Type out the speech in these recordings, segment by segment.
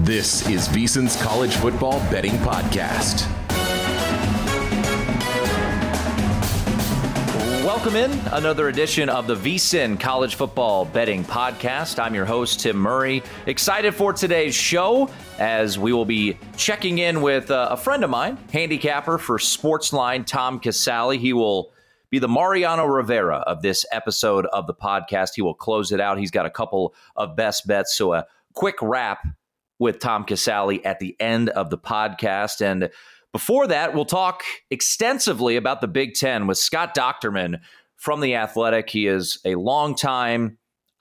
This is VSiN's College Football Betting Podcast. Welcome in another edition of the VSiN College Football Betting Podcast. I'm your host, Tim Murray. Excited for today's show as we will be checking in with a friend of mine, handicapper for Sportsline, Tom Casale. He will be the Mariano Rivera of this episode of the podcast. He will close it out. He's got a couple of best bets, so a quick wrap with Tom Casale at the end of the podcast. And before that, we'll talk extensively about the Big Ten with Scott Dochterman from The Athletic. He is a longtime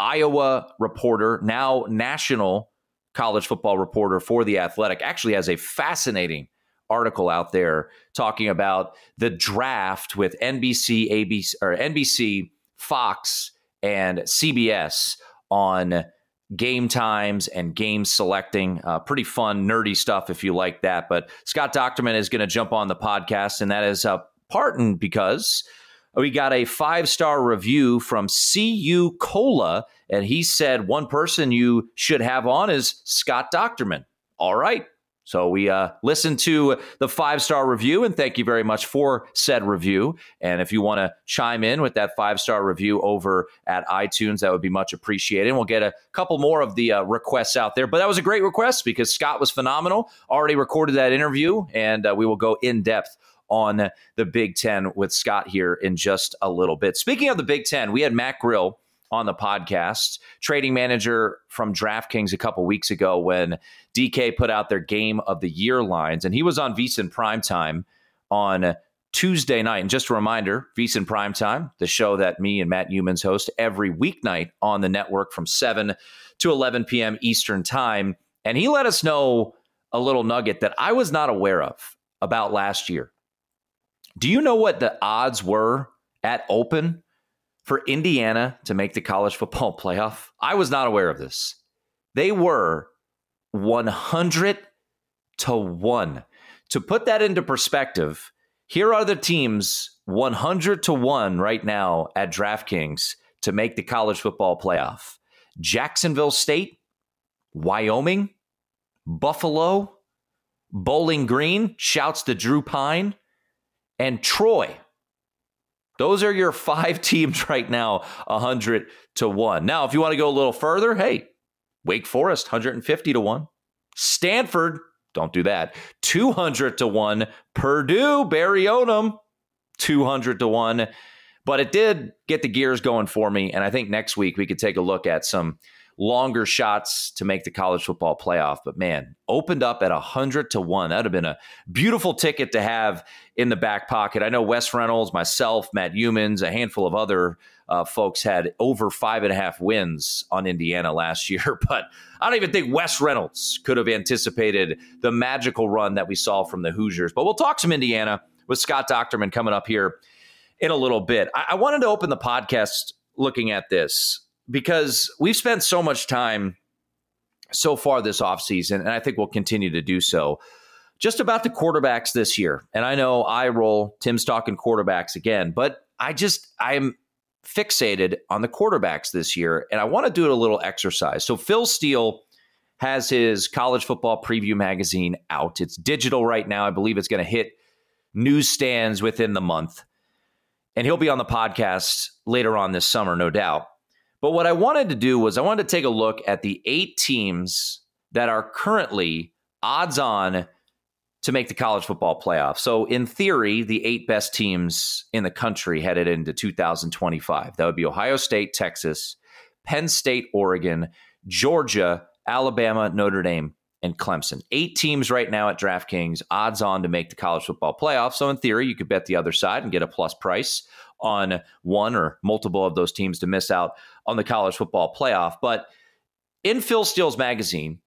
Iowa reporter, now national college football reporter for The Athletic. Actually has a fascinating article out there talking about the draft with NBC, ABC, or NBC, Fox, and CBS on game times and game selecting. Pretty fun, nerdy stuff if you like that. But Scott Dochterman is going to jump on the podcast, and that is part because we got a 5-star review from CU Cola, and he said one person you should have on is Scott Dochterman. All right. So we listened to the 5-star review, and thank you very much for said review. And if you want to chime in with that 5-star review over at iTunes, that would be much appreciated. And we'll get a couple more of the requests out there. But that was a great request because Scott was phenomenal. Already recorded that interview, and we will go in depth on the Big Ten with Scott here in just a little bit. Speaking of the Big Ten, we had Matt Grill on the podcast, trading manager from DraftKings a couple weeks ago when DK put out their Game of the Year lines. And he was on VSiN Primetime on Tuesday night. And just a reminder, VSiN Primetime, the show that me and Matt Youmans host every weeknight on the network from 7 to 11 p.m. Eastern Time. And he let us know a little nugget that I was not aware of about last year. Do you know what the odds were at open for Indiana to make the college football playoff? I was not aware of this. They were 100 to 1. To put that into perspective, here are the teams 100 to 1 right now at DraftKings to make the college football playoff. Jacksonville State, Wyoming, Buffalo, Bowling Green, shouts to Drew Pine, and Troy. Those are your 5 teams right now, 100 to 1. Now, if you want to go a little further, hey, Wake Forest, 150 to 1. Stanford, don't do that, 200 to 1. Purdue, Barry Odom, 200 to 1. But it did get the gears going for me, and I think next week we could take a look at some longer shots to make the college football playoff. But man, opened up at 100 to 1. That would have been a beautiful ticket to have in the back pocket. I know Wes Reynolds, myself, Matt Youmans, a handful of other folks had over 5.5 wins on Indiana last year. But I don't even think Wes Reynolds could have anticipated the magical run that we saw from the Hoosiers. But we'll talk some Indiana with Scott Dochterman coming up here in a little bit. I wanted to open the podcast looking at this, because we've spent so much time so far this offseason, and I think we'll continue to do so, just about the quarterbacks this year. And I know Tim's talking quarterbacks again, but I'm fixated on the quarterbacks this year, and I want to do a little exercise. So Phil Steele has his college football preview magazine out. It's digital right now. I believe it's going to hit newsstands within the month. And he'll be on the podcast later on this summer, no doubt. But what I wanted to do was I wanted to take a look at the 8 teams that are currently odds on to make the college football playoff. So in theory, the 8 best teams in the country headed into 2025. That would be Ohio State, Texas, Penn State, Oregon, Georgia, Alabama, Notre Dame, and Clemson. 8 teams right now at DraftKings, odds on to make the college football playoff. So in theory, you could bet the other side and get a plus price on one or multiple of those teams to miss out on the college football playoff. But in Phil Steele's magazine,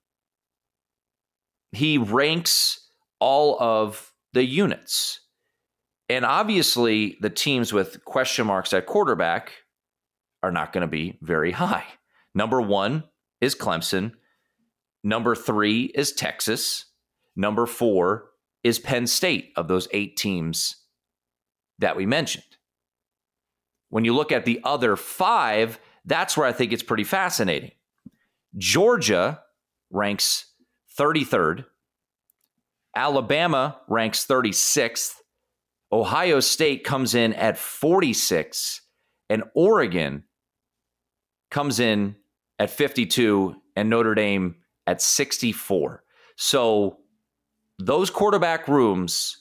he ranks all of the units. And obviously, the teams with question marks at quarterback are not going to be very high. Number 1 is Clemson. Number 3 is Texas. Number 4 is Penn State of those 8 teams that we mentioned. When you look at the other 5, that's where I think it's pretty fascinating. Georgia ranks 33rd. Alabama ranks 36th. Ohio State comes in at 46, and Oregon comes in at 52, and Notre Dame at 64. So those quarterback rooms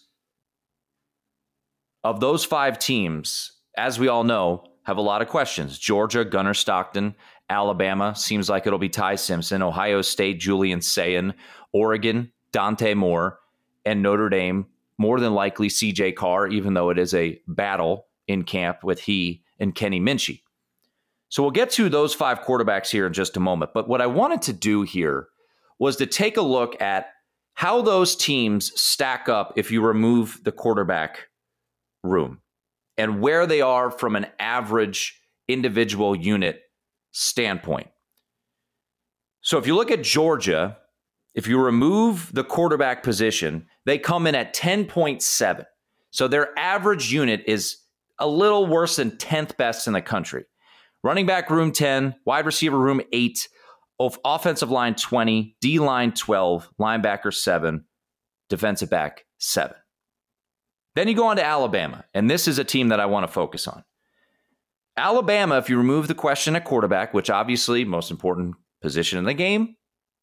of those 5 teams, as we all know, have a lot of questions. Georgia, Gunnar Stockton. Alabama, seems like it'll be Ty Simpson. Ohio State, Julian Sayin. Oregon, Dante Moore. And Notre Dame, more than likely CJ Carr, even though it is a battle in camp with he and Kenny Minchey. So we'll get to those 5 quarterbacks here in just a moment. But what I wanted to do here was to take a look at how those teams stack up if you remove the quarterback room and where they are from an average individual unit standpoint. So if you look at Georgia, if you remove the quarterback position, they come in at 10.7. So their average unit is a little worse than 10th best in the country. Running back room 10, wide receiver room 8, offensive line 20, D-line 12, linebacker 7, defensive back 7. Then you go on to Alabama, and this is a team that I want to focus on. Alabama, if you remove the question at quarterback, which obviously most important position in the game,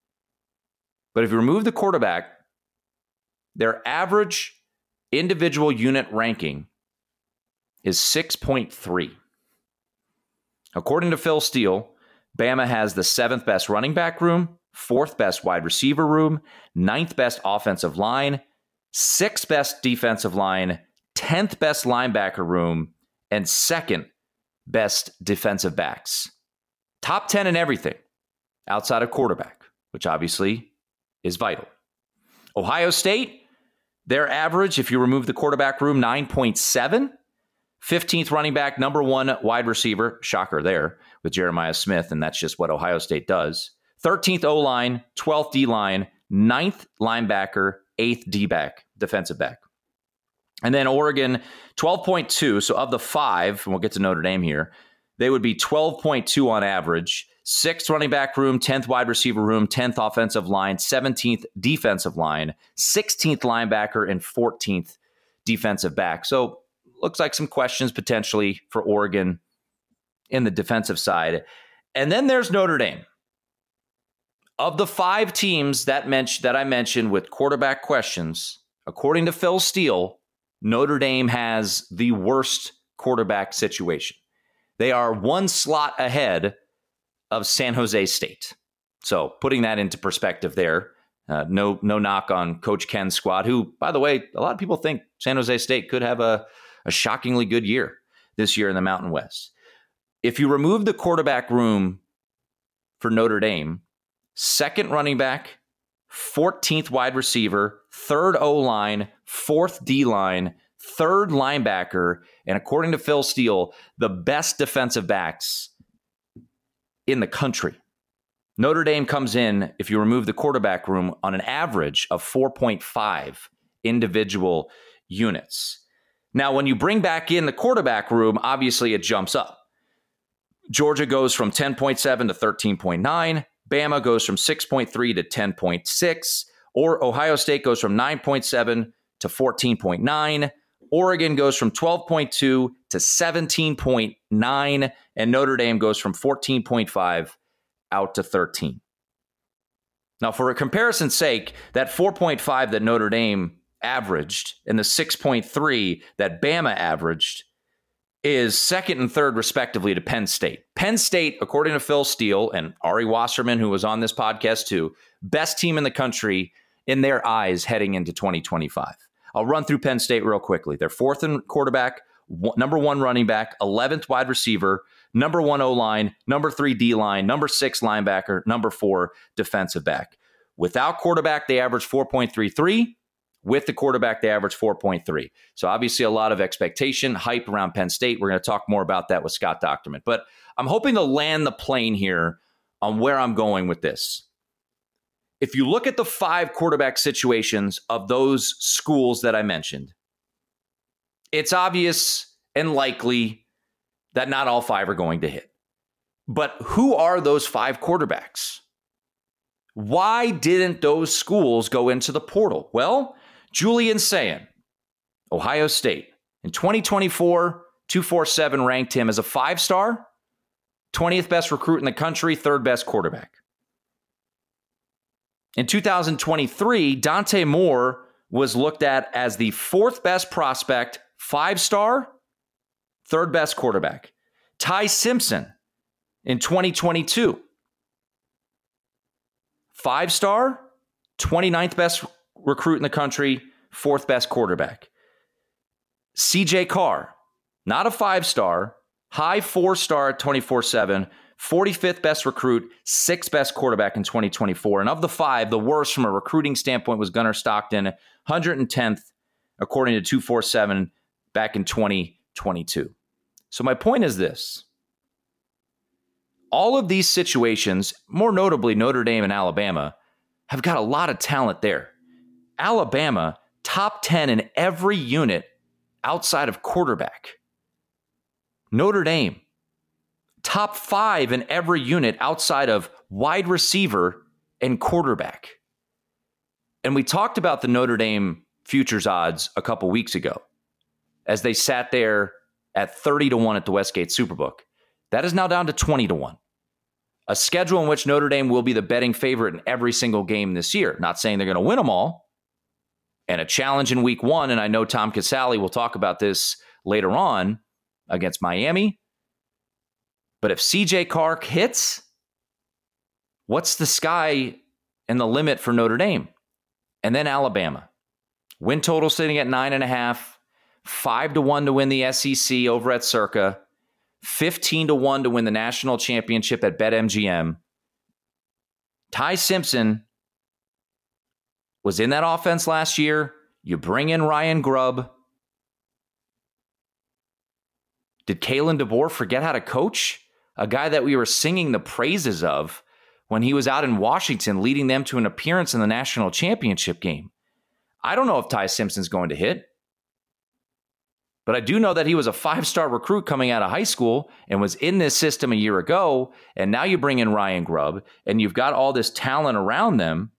but if you remove the quarterback, their average individual unit ranking is 6.3. According to Phil Steele, Bama has the 7th best running back room, 4th best wide receiver room, 9th best offensive line, 6th best defensive line, 10th best linebacker room, and 2nd best defensive backs. Top 10 in everything outside of quarterback, which obviously is vital. Ohio State, their average, if you remove the quarterback room, 9.7. 15th running back, number 1 wide receiver, shocker there, with Jeremiah Smith, and that's just what Ohio State does. 13th O-line, 12th D-line, 9th linebacker, 8th D-back, defensive back. And then Oregon, 12.2. So of the 5, and we'll get to Notre Dame here, they would be 12.2 on average. 6th running back room, 10th wide receiver room, 10th offensive line, 17th defensive line, 16th linebacker, and 14th defensive back. So looks like some questions potentially for Oregon in the defensive side. And then there's Notre Dame. Of the 5 teams that I mentioned with quarterback questions, according to Phil Steele, Notre Dame has the worst quarterback situation. They are 1 slot ahead of San Jose State. So putting that into perspective there, no knock on Coach Ken's squad, who, by the way, a lot of people think San Jose State could have a shockingly good year this year in the Mountain West. If you remove the quarterback room for Notre Dame, 2nd running back, 14th wide receiver, 3rd O-line, 4th D-line, 3rd linebacker, and according to Phil Steele, the best defensive backs in the country. Notre Dame comes in, if you remove the quarterback room, on an average of 4.5 individual units. Now, when you bring back in the quarterback room, obviously it jumps up. Georgia goes from 10.7 to 13.9. Bama goes from 6.3 to 10.6. Or Ohio State goes from 9.7 to 14.9. Oregon goes from 12.2 to 17.9. And Notre Dame goes from 14.5 out to 13. Now, for a comparison's sake, that 4.5 that Notre Dame averaged and the 6.3 that Bama averaged is 2nd and 3rd, respectively, to Penn State. Penn State, according to Phil Steele and Ari Wasserman, who was on this podcast too, best team in the country in their eyes heading into 2025. I'll run through Penn State real quickly. They're 4th in quarterback, number 1 running back, 11th wide receiver, number 1 O-line, number 3 D-line, number 6 linebacker, number 4 defensive back. Without quarterback, they average 4.33. With the quarterback, they average 4.3. So obviously a lot of expectation, hype around Penn State. We're going to talk more about that with Scott Docterman. But I'm hoping to land the plane here on where I'm going with this. If you look at the 5 quarterback situations of those schools that I mentioned, it's obvious and likely that not all 5 are going to hit. But who are those 5 quarterbacks? Why didn't those schools go into the portal? Well, Julian Sayin, Ohio State, in 2024, 247 ranked him as a 5-star, 20th best recruit in the country, 3rd best quarterback. In 2023, Dante Moore was looked at as the 4th best prospect, 5-star, 3rd best quarterback. Ty Simpson in 2022, 5-star, 29th best recruit in the country, 4th best quarterback. CJ Carr, not a 5-star, high 4-star at 24/7, 45th best recruit, 6th best quarterback in 2024. And of the 5, the worst from a recruiting standpoint was Gunnar Stockton, 110th, according to 247, back in 2022. So my point is this. All of these situations, more notably Notre Dame and Alabama, have got a lot of talent there. Alabama, top 10 in every unit outside of quarterback. Notre Dame, top 5 in every unit outside of wide receiver and quarterback. And we talked about the Notre Dame futures odds a couple weeks ago as they sat there at 30-1 at the Westgate Superbook. That is now down to 20-1. A schedule in which Notre Dame will be the betting favorite in every single game this year. Not saying they're going to win them all. And a challenge in week 1, and I know Tom Casale will talk about this later on, against Miami. But if CJ Carr hits, what's the sky and the limit for Notre Dame? And then Alabama. Win total sitting at 9.5, 5-1 to win the SEC over at Circa, 15-1 to win the national championship at BetMGM. Ty Simpson was in that offense last year. You bring in Ryan Grubb. Did Kalen DeBoer forget how to coach? A guy that we were singing the praises of when he was out in Washington leading them to an appearance in the national championship game. I don't know if Ty Simpson's going to hit, but I do know that he was a 5-star recruit coming out of high school and was in this system a year ago, and now you bring in Ryan Grubb, and you've got all this talent around them.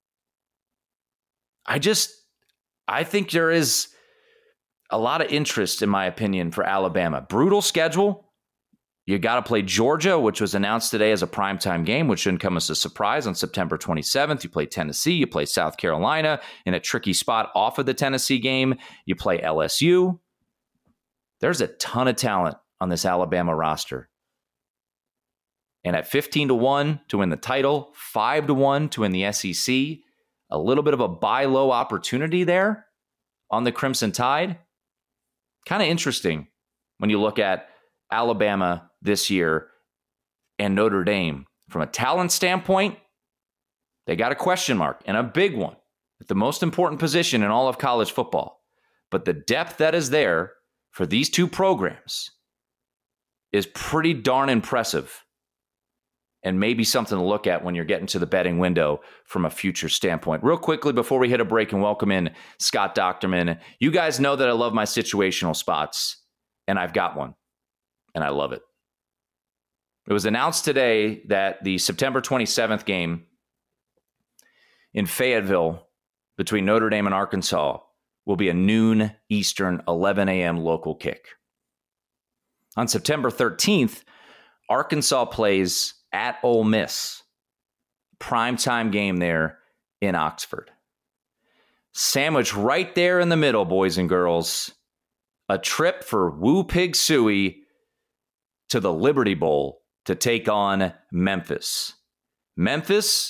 I think there is a lot of interest, in my opinion, for Alabama. Brutal schedule. You got to play Georgia, which was announced today as a primetime game, which shouldn't come as a surprise on September 27th. You play Tennessee. You play South Carolina in a tricky spot off of the Tennessee game. You play LSU. There's a ton of talent on this Alabama roster. And at 15-1 to win the title, 5-1 to win the SEC, a little bit of a buy low opportunity there on the Crimson Tide. Kind of interesting when you look at Alabama this year and Notre Dame. From a talent standpoint, they got a question mark, and a big one, at the most important position in all of college football. But the depth that is there for these two programs is pretty darn impressive, and maybe something to look at when you're getting to the betting window from a future standpoint. Real quickly, before we hit a break and welcome in Scott Docterman, you guys know that I love my situational spots, and I've got one, and I love it. It was announced today that the September 27th game in Fayetteville between Notre Dame and Arkansas will be a noon Eastern, 11 a.m. local kick. On September 13th, Arkansas plays at Ole Miss. Primetime game there in Oxford. Sandwich right there in the middle, boys and girls. A trip for Woo Pig Sooie to the Liberty Bowl to take on Memphis. Memphis,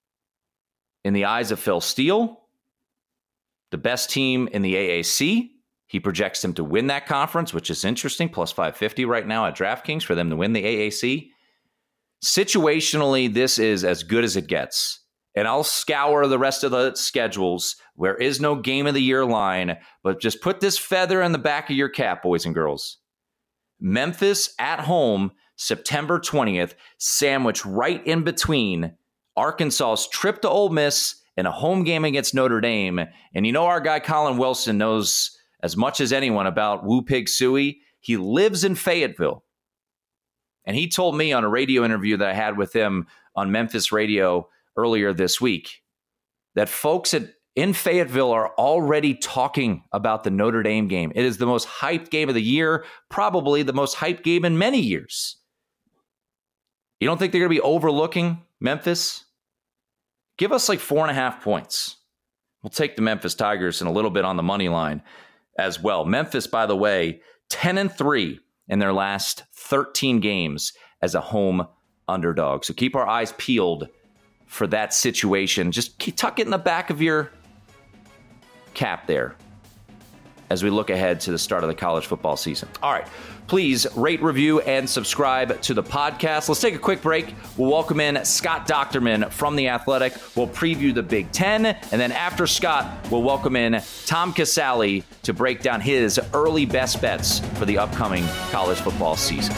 in the eyes of Phil Steele, the best team in the AAC. He projects them to win that conference, which is interesting. Plus 550 right now at DraftKings for them to win the AAC. Situationally, this is as good as it gets. And I'll scour the rest of the schedules. There is no game of the year line, but just put this feather in the back of your cap, boys and girls. Memphis at home, September 20th, sandwich right in between Arkansas's trip to Ole Miss and a home game against Notre Dame. And you know our guy Colin Wilson knows as much as anyone about Woo Pig Sooie. He lives in Fayetteville. And he told me on a radio interview that I had with him on Memphis radio earlier this week that folks in Fayetteville are already talking about the Notre Dame game. It is the most hyped game of the year, probably the most hyped game in many years. You don't think they're going to be overlooking Memphis? Give us like 4.5 points. We'll take the Memphis Tigers and a little bit on the money line as well. Memphis, by the way, 10-3 in their last 13 games as a home underdog. So keep our eyes peeled for that situation. Just tuck it in the back of your cap there as we look ahead to the start of the college football season. All right, please rate, review, and subscribe to the podcast. Let's take a quick break. We'll welcome in Scott Dochterman from The Athletic. We'll preview the Big Ten, and then after Scott, we'll welcome in Tom Casale to break down his early best bets for the upcoming college football season.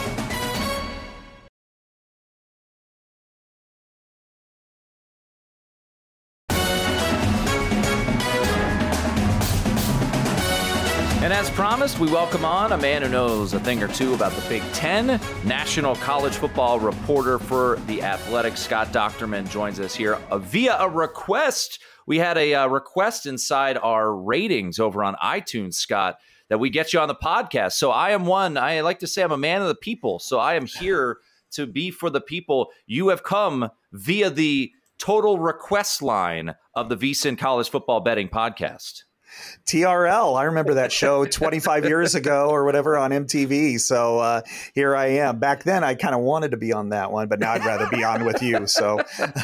And as promised, we welcome on a man who knows a thing or two about the Big Ten, national college football reporter for The Athletic. Scott Dochterman joins us here via a request. We had a request inside our ratings over on iTunes, Scott, that we get you on the podcast. So I like to say I'm a man of the people. So I am here to be for the people. You have come via the total request line of the VSiN College Football Betting Podcast. TRL. I remember that show 25 years ago or whatever on MTV. So here I am. Back then, I kind of wanted to be on that one, but now I'd rather be on with you. So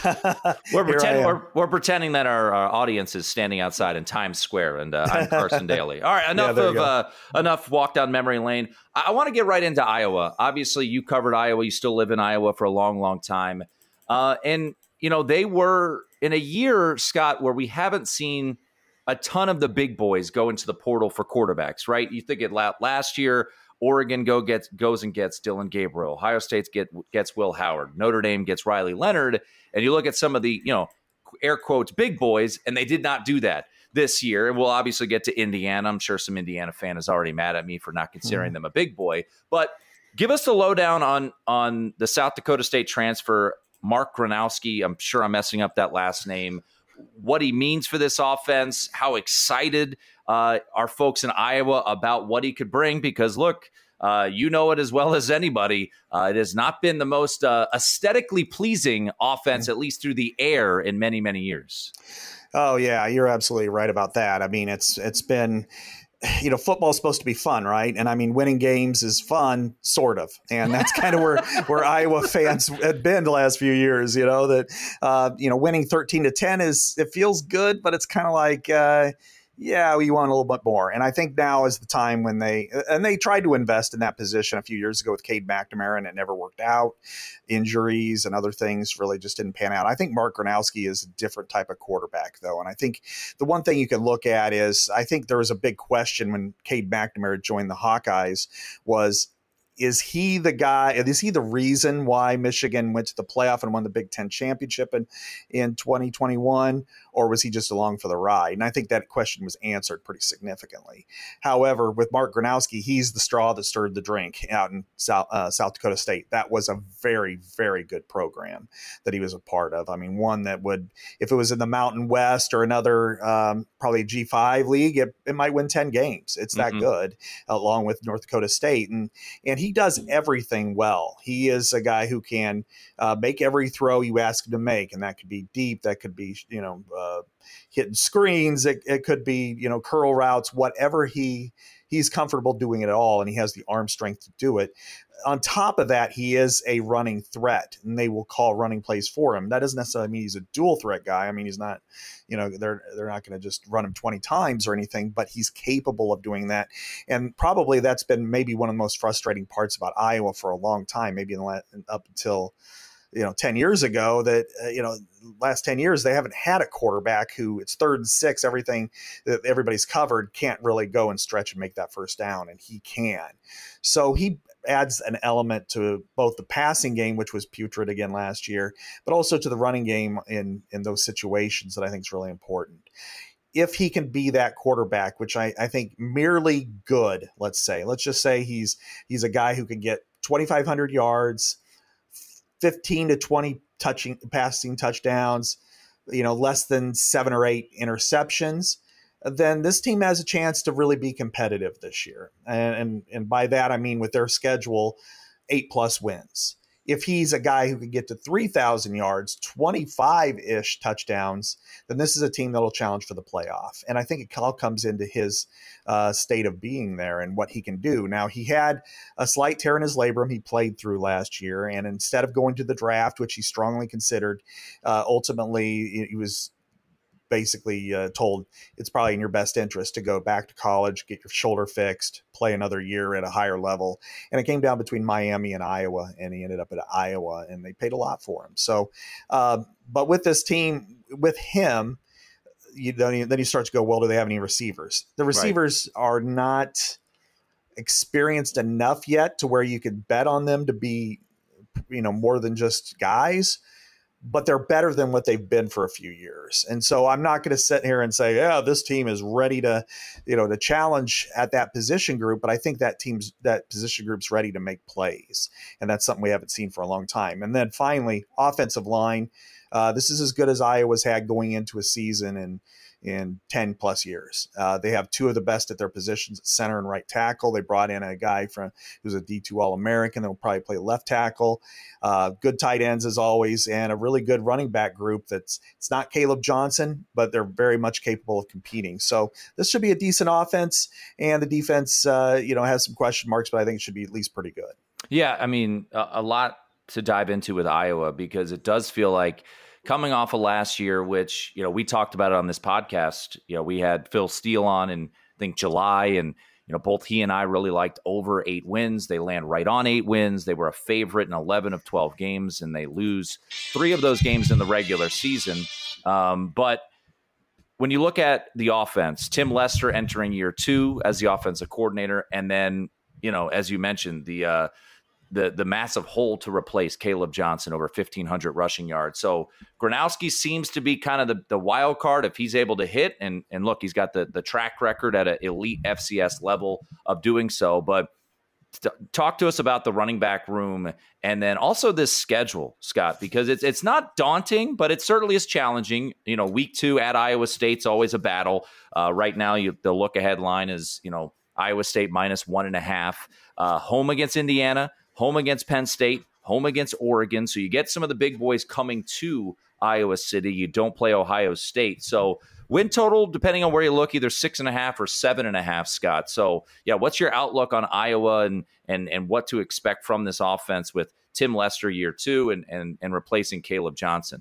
we're pretending that our audience is standing outside in Times Square, and I'm Carson Daly. All right, enough walk down memory lane. I want to get right into Iowa. Obviously, you covered Iowa. You still live in Iowa for a long, long time. And, they were in a year, Scott, where we haven't seen a ton of the big boys go into the portal for quarterbacks, right? You think it last year, Oregon goes and gets Dylan Gabriel. Ohio State gets Will Howard. Notre Dame gets Riley Leonard. And you look at some of the, air quotes, big boys, and they did not do that this year. And we'll obviously get to Indiana. I'm sure some Indiana fan is already mad at me for not considering them a big boy. But give us the lowdown on the South Dakota State transfer, Mark Gronowski. I'm sure I'm messing up that last name. What he means for this offense, how excited are folks in Iowa about what he could bring? Because look, you know it as well as anybody. It has not been the most aesthetically pleasing offense, at least through the air, in many, many years. Oh yeah, you're absolutely right about that. I mean, it's been, football is supposed to be fun, right? And I mean, winning games is fun, sort of. And that's kind of where Iowa fans have been the last few years, that, winning 13-10 it feels good, but it's kind of like, we want a little bit more. And I think now is the time when they tried to invest in that position a few years ago with Cade McNamara, and it never worked out. Injuries and other things really just didn't pan out. I think Mark Gronowski is a different type of quarterback, though. And I think the one thing you can look at is, I think there was a big question when Cade McNamara joined the Hawkeyes was, is he the guy? Is he the reason why Michigan went to the playoff and won the Big Ten championship in 2021, or was he just along for the ride? And I think that question was answered pretty significantly. However, with Mark Gronowski, he's the straw that stirred the drink out in South Dakota State. That was a very, very good program that he was a part of. I mean, one that would, if it was in the Mountain West or another probably G5 league, it might win 10 games. It's that good, along with North Dakota State. And he does everything well. He is a guy who can make every throw you ask him to make, and that could be deep, that could be hitting screens, it could be curl routes, whatever he's comfortable doing it all, and he has the arm strength to do it. On top of that, he is a running threat, and they will call running plays for him. That doesn't necessarily mean he's a dual threat guy. I mean, he's not, they're not going to just run him 20 times or anything, but he's capable of doing that. And probably that's been maybe one of the most frustrating parts about Iowa for a long time, maybe up until 10 years ago, that, last 10 years, they haven't had a quarterback who, it's 3rd and 6, everything that everybody's covered, can't really go and stretch and make that first down. And he can. So he adds an element to both the passing game, which was putrid again last year, but also to the running game in those situations that I think is really important. If he can be that quarterback, which I think merely good, let's just say he's a guy who can get 2,500 yards, 15 to 20 passing touchdowns, less than 7 or 8 interceptions, then this team has a chance to really be competitive this year. And by that, I mean with their schedule, 8+ wins. If he's a guy who can get to 3,000 yards, 25-ish touchdowns, then this is a team that will challenge for the playoff. And I think it all comes into his state of being there and what he can do. Now, he had a slight tear in his labrum he played through last year. And instead of going to the draft, which he strongly considered, ultimately he was basically told it's probably in your best interest to go back to college, get your shoulder fixed, play another year at a higher level. And it came down between Miami and Iowa, and he ended up at Iowa, and they paid a lot for him. So, but with this team, with him, then you start to go, well, do they have any receivers? The receivers are not experienced enough yet to where you could bet on them to be, more than just guys. But they're better than what they've been for a few years. And so I'm not going to sit here and say, yeah, this team is ready to, to challenge at that position group. But I think that position group's ready to make plays. And that's something we haven't seen for a long time. And then finally, offensive line. This is as good as Iowa's had going into a season in 10 plus years. They have 2 of the best at their positions at center and right tackle. They brought in a guy who's a D2 All-American that will probably play left tackle. Good tight ends as always, and a really good running back group it's not Caleb Johnson, but they're very much capable of competing. So this should be a decent offense, and the defense, has some question marks, but I think it should be at least pretty good. Yeah, I mean, a lot to dive into with Iowa, because it does feel like coming off of last year, which, we talked about it on this podcast. We had Phil Steele on in, I think, July, and, both he and I really liked over 8 wins. They land right on 8 wins. They were a favorite in 11 of 12 games, and they lose 3 of those games in the regular season. But when you look at the offense, Tim Lester entering year 2 as the offensive coordinator, and then, as you mentioned, the massive hole to replace Caleb Johnson, over 1,500 rushing yards. So Gronowski seems to be kind of the wild card if he's able to hit. And look, he's got the track record at an elite FCS level of doing so. But talk to us about the running back room, and then also this schedule, Scott, because it's not daunting, but it certainly is challenging. Week 2 at Iowa State's always a battle. Right now, the look-ahead line is, Iowa State -1.5, home against Indiana, home against Penn State, home against Oregon. So you get some of the big boys coming to Iowa City. You don't play Ohio State. So win total, depending on where you look, either 6.5 or 7.5, Scott. So, yeah, what's your outlook on Iowa and what to expect from this offense with Tim Lester year 2 and replacing Caleb Johnson?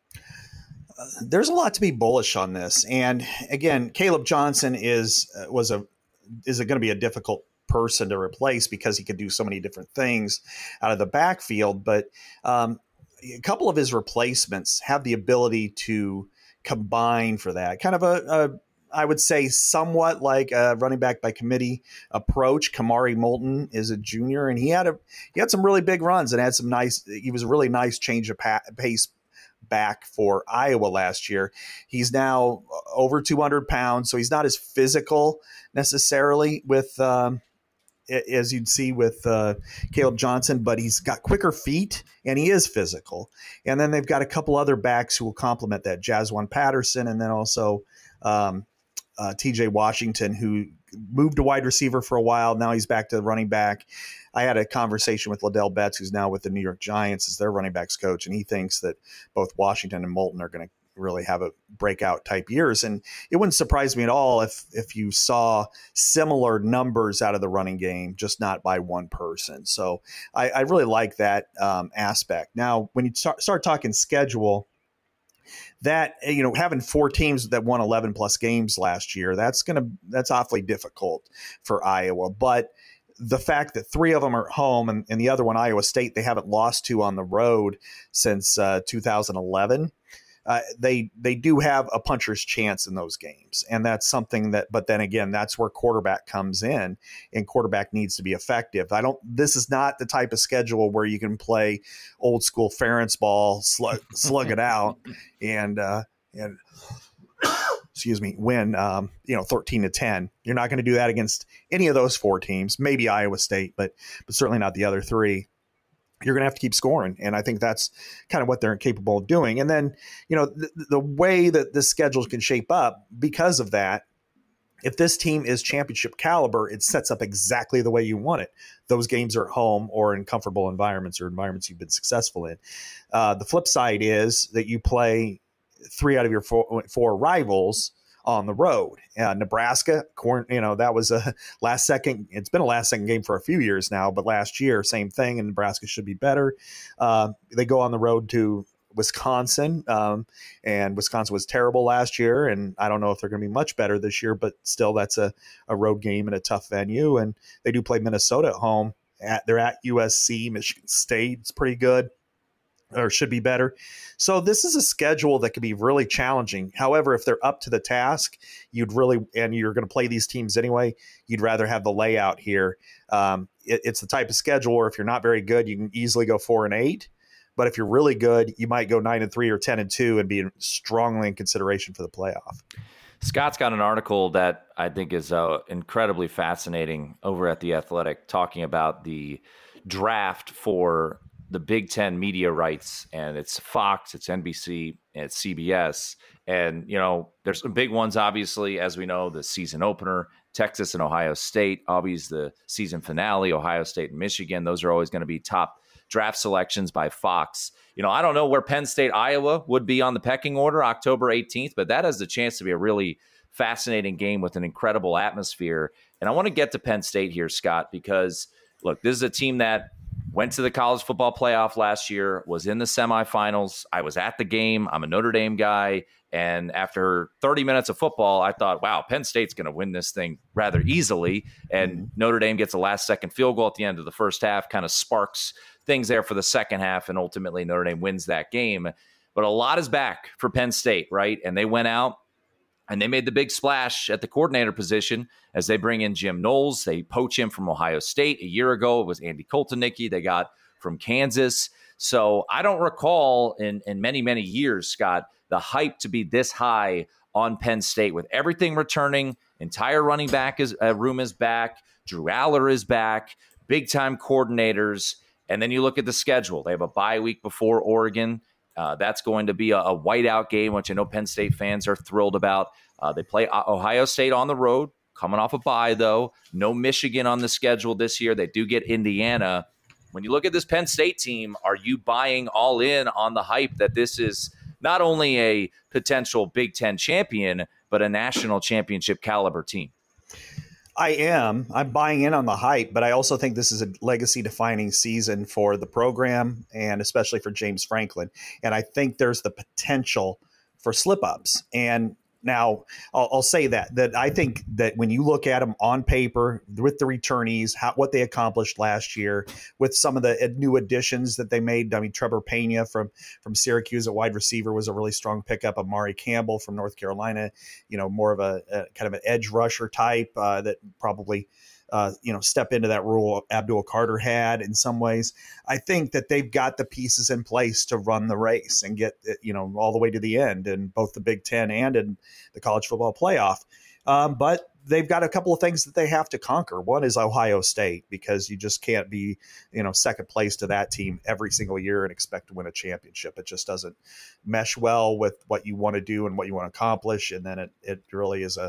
There's a lot to be bullish on this. And again, Caleb Johnson is going to be a difficult person to replace because he could do so many different things out of the backfield. But a couple of his replacements have the ability to combine for that. Kind of I would say somewhat like a running back by committee approach. Kamari Moulton is a junior, and he had some really big runs and he was a really nice change of pace back for Iowa last year. He's now over 200 pounds, so he's not as physical necessarily with as you'd see with Caleb Johnson, but he's got quicker feet and he is physical. And then they've got a couple other backs who will complement that, Jazwan Patterson, and then also TJ Washington, who moved to wide receiver for a while. Now he's back to running back. I had a conversation with Liddell Betts, who's now with the New York Giants as their running backs coach, and he thinks that both Washington and Moulton are going to really have a breakout type years. And it wouldn't surprise me at all if you saw similar numbers out of the running game, just not by one person. So I really like that aspect. Now, when you start talking schedule, that, having 4 teams that won 11 plus games last year, that's awfully difficult for Iowa. But the fact that 3 of them are home and the other one, Iowa State, they haven't lost to on the road since 2011. They do have a puncher's chance in those games. And that's something but then again, that's where quarterback comes in, and quarterback needs to be effective. This is not the type of schedule where you can play old school Ferentz ball, slug it out and excuse me, win, 13-10. You're not going to do that against any of those 4 teams, maybe Iowa State, but certainly not the other 3. you're going to have to keep scoring. And I think that's kind of what they're capable of doing. And then, the way that the schedules can shape up because of that, if this team is championship caliber, it sets up exactly the way you want it. Those games are at home or in comfortable environments or environments you've been successful in. The flip side is that you play 3 out of your four rivals on the road. Nebraska, that was a last second. It's been a last second game for a few years now, but last year, same thing, and Nebraska should be better. They go on the road to Wisconsin, and Wisconsin was terrible last year, and I don't know if they're going to be much better this year, but still that's a road game and a tough venue. And they do play Minnesota at home. They're at USC. Michigan State's pretty good, or should be better. So this is a schedule that could be really challenging. However, if they're up to the task, and you're going to play these teams anyway, you'd rather have the layout here. It's the type of schedule where if you're not very good, you can easily go 4-8. But if you're really good, you might go 9-3 or 10-2 and be strongly in consideration for the playoff. Scott's got an article that I think is incredibly fascinating over at The Athletic, talking about the draft for the Big Ten media rights, and it's Fox, it's NBC, and it's CBS. And, there's some big ones, obviously, as we know, the season opener, Texas and Ohio State, obviously the season finale, Ohio State and Michigan. Those are always going to be top draft selections by Fox. I don't know where Penn State, Iowa would be on the pecking order October 18th, but that has the chance to be a really fascinating game with an incredible atmosphere. And I want to get to Penn State here, Scott, because, look, this is a team that went to the college football playoff last year, was in the semifinals. I was at the game. I'm a Notre Dame guy. And after 30 minutes of football, I thought, wow, Penn State's going to win this thing rather easily. And Notre Dame gets a last-second field goal at the end of the first half, kind of sparks things there for the second half, and ultimately Notre Dame wins that game. But a lot is back for Penn State, right? And they went out and they made the big splash at the coordinator position as they bring in Jim Knowles. They poach him from Ohio State. A year ago, it was Andy Koltenicki they got from Kansas. So I don't recall in many, many years, Scott, the hype to be this high on Penn State with everything returning. Entire running back room is back. Drew Aller is back. Big-time coordinators. And then you look at the schedule. They have a bye week before Oregon. That's going to be a whiteout game, which I know Penn State fans are thrilled about. They play Ohio State on the road, coming off a bye, though. No Michigan on the schedule this year. They do get Indiana. When you look at this Penn State team, are you buying all in on the hype that this is not only a potential Big Ten champion, but a national championship caliber team? I am. I'm buying in on the hype, but I also think this is a legacy-defining season for the program and especially for James Franklin. And I think there's the potential for slip-ups. And now I'll say that I think that when you look at them on paper with the returnees, what they accomplished last year with some of the new additions that they made. I mean, Trevor Pena from Syracuse at wide receiver was a really strong pickup. Amari Campbell from North Carolina, more of a kind of an edge rusher type that probably step into that role Abdul Carter had in some ways. I think that they've got the pieces in place to run the race and get, all the way to the end in both the Big Ten and in the college football playoff. But they've got a couple of things that they have to conquer. One is Ohio State, because you just can't be, second place to that team every single year and expect to win a championship. It just doesn't mesh well with what you want to do and what you want to accomplish. And then it really is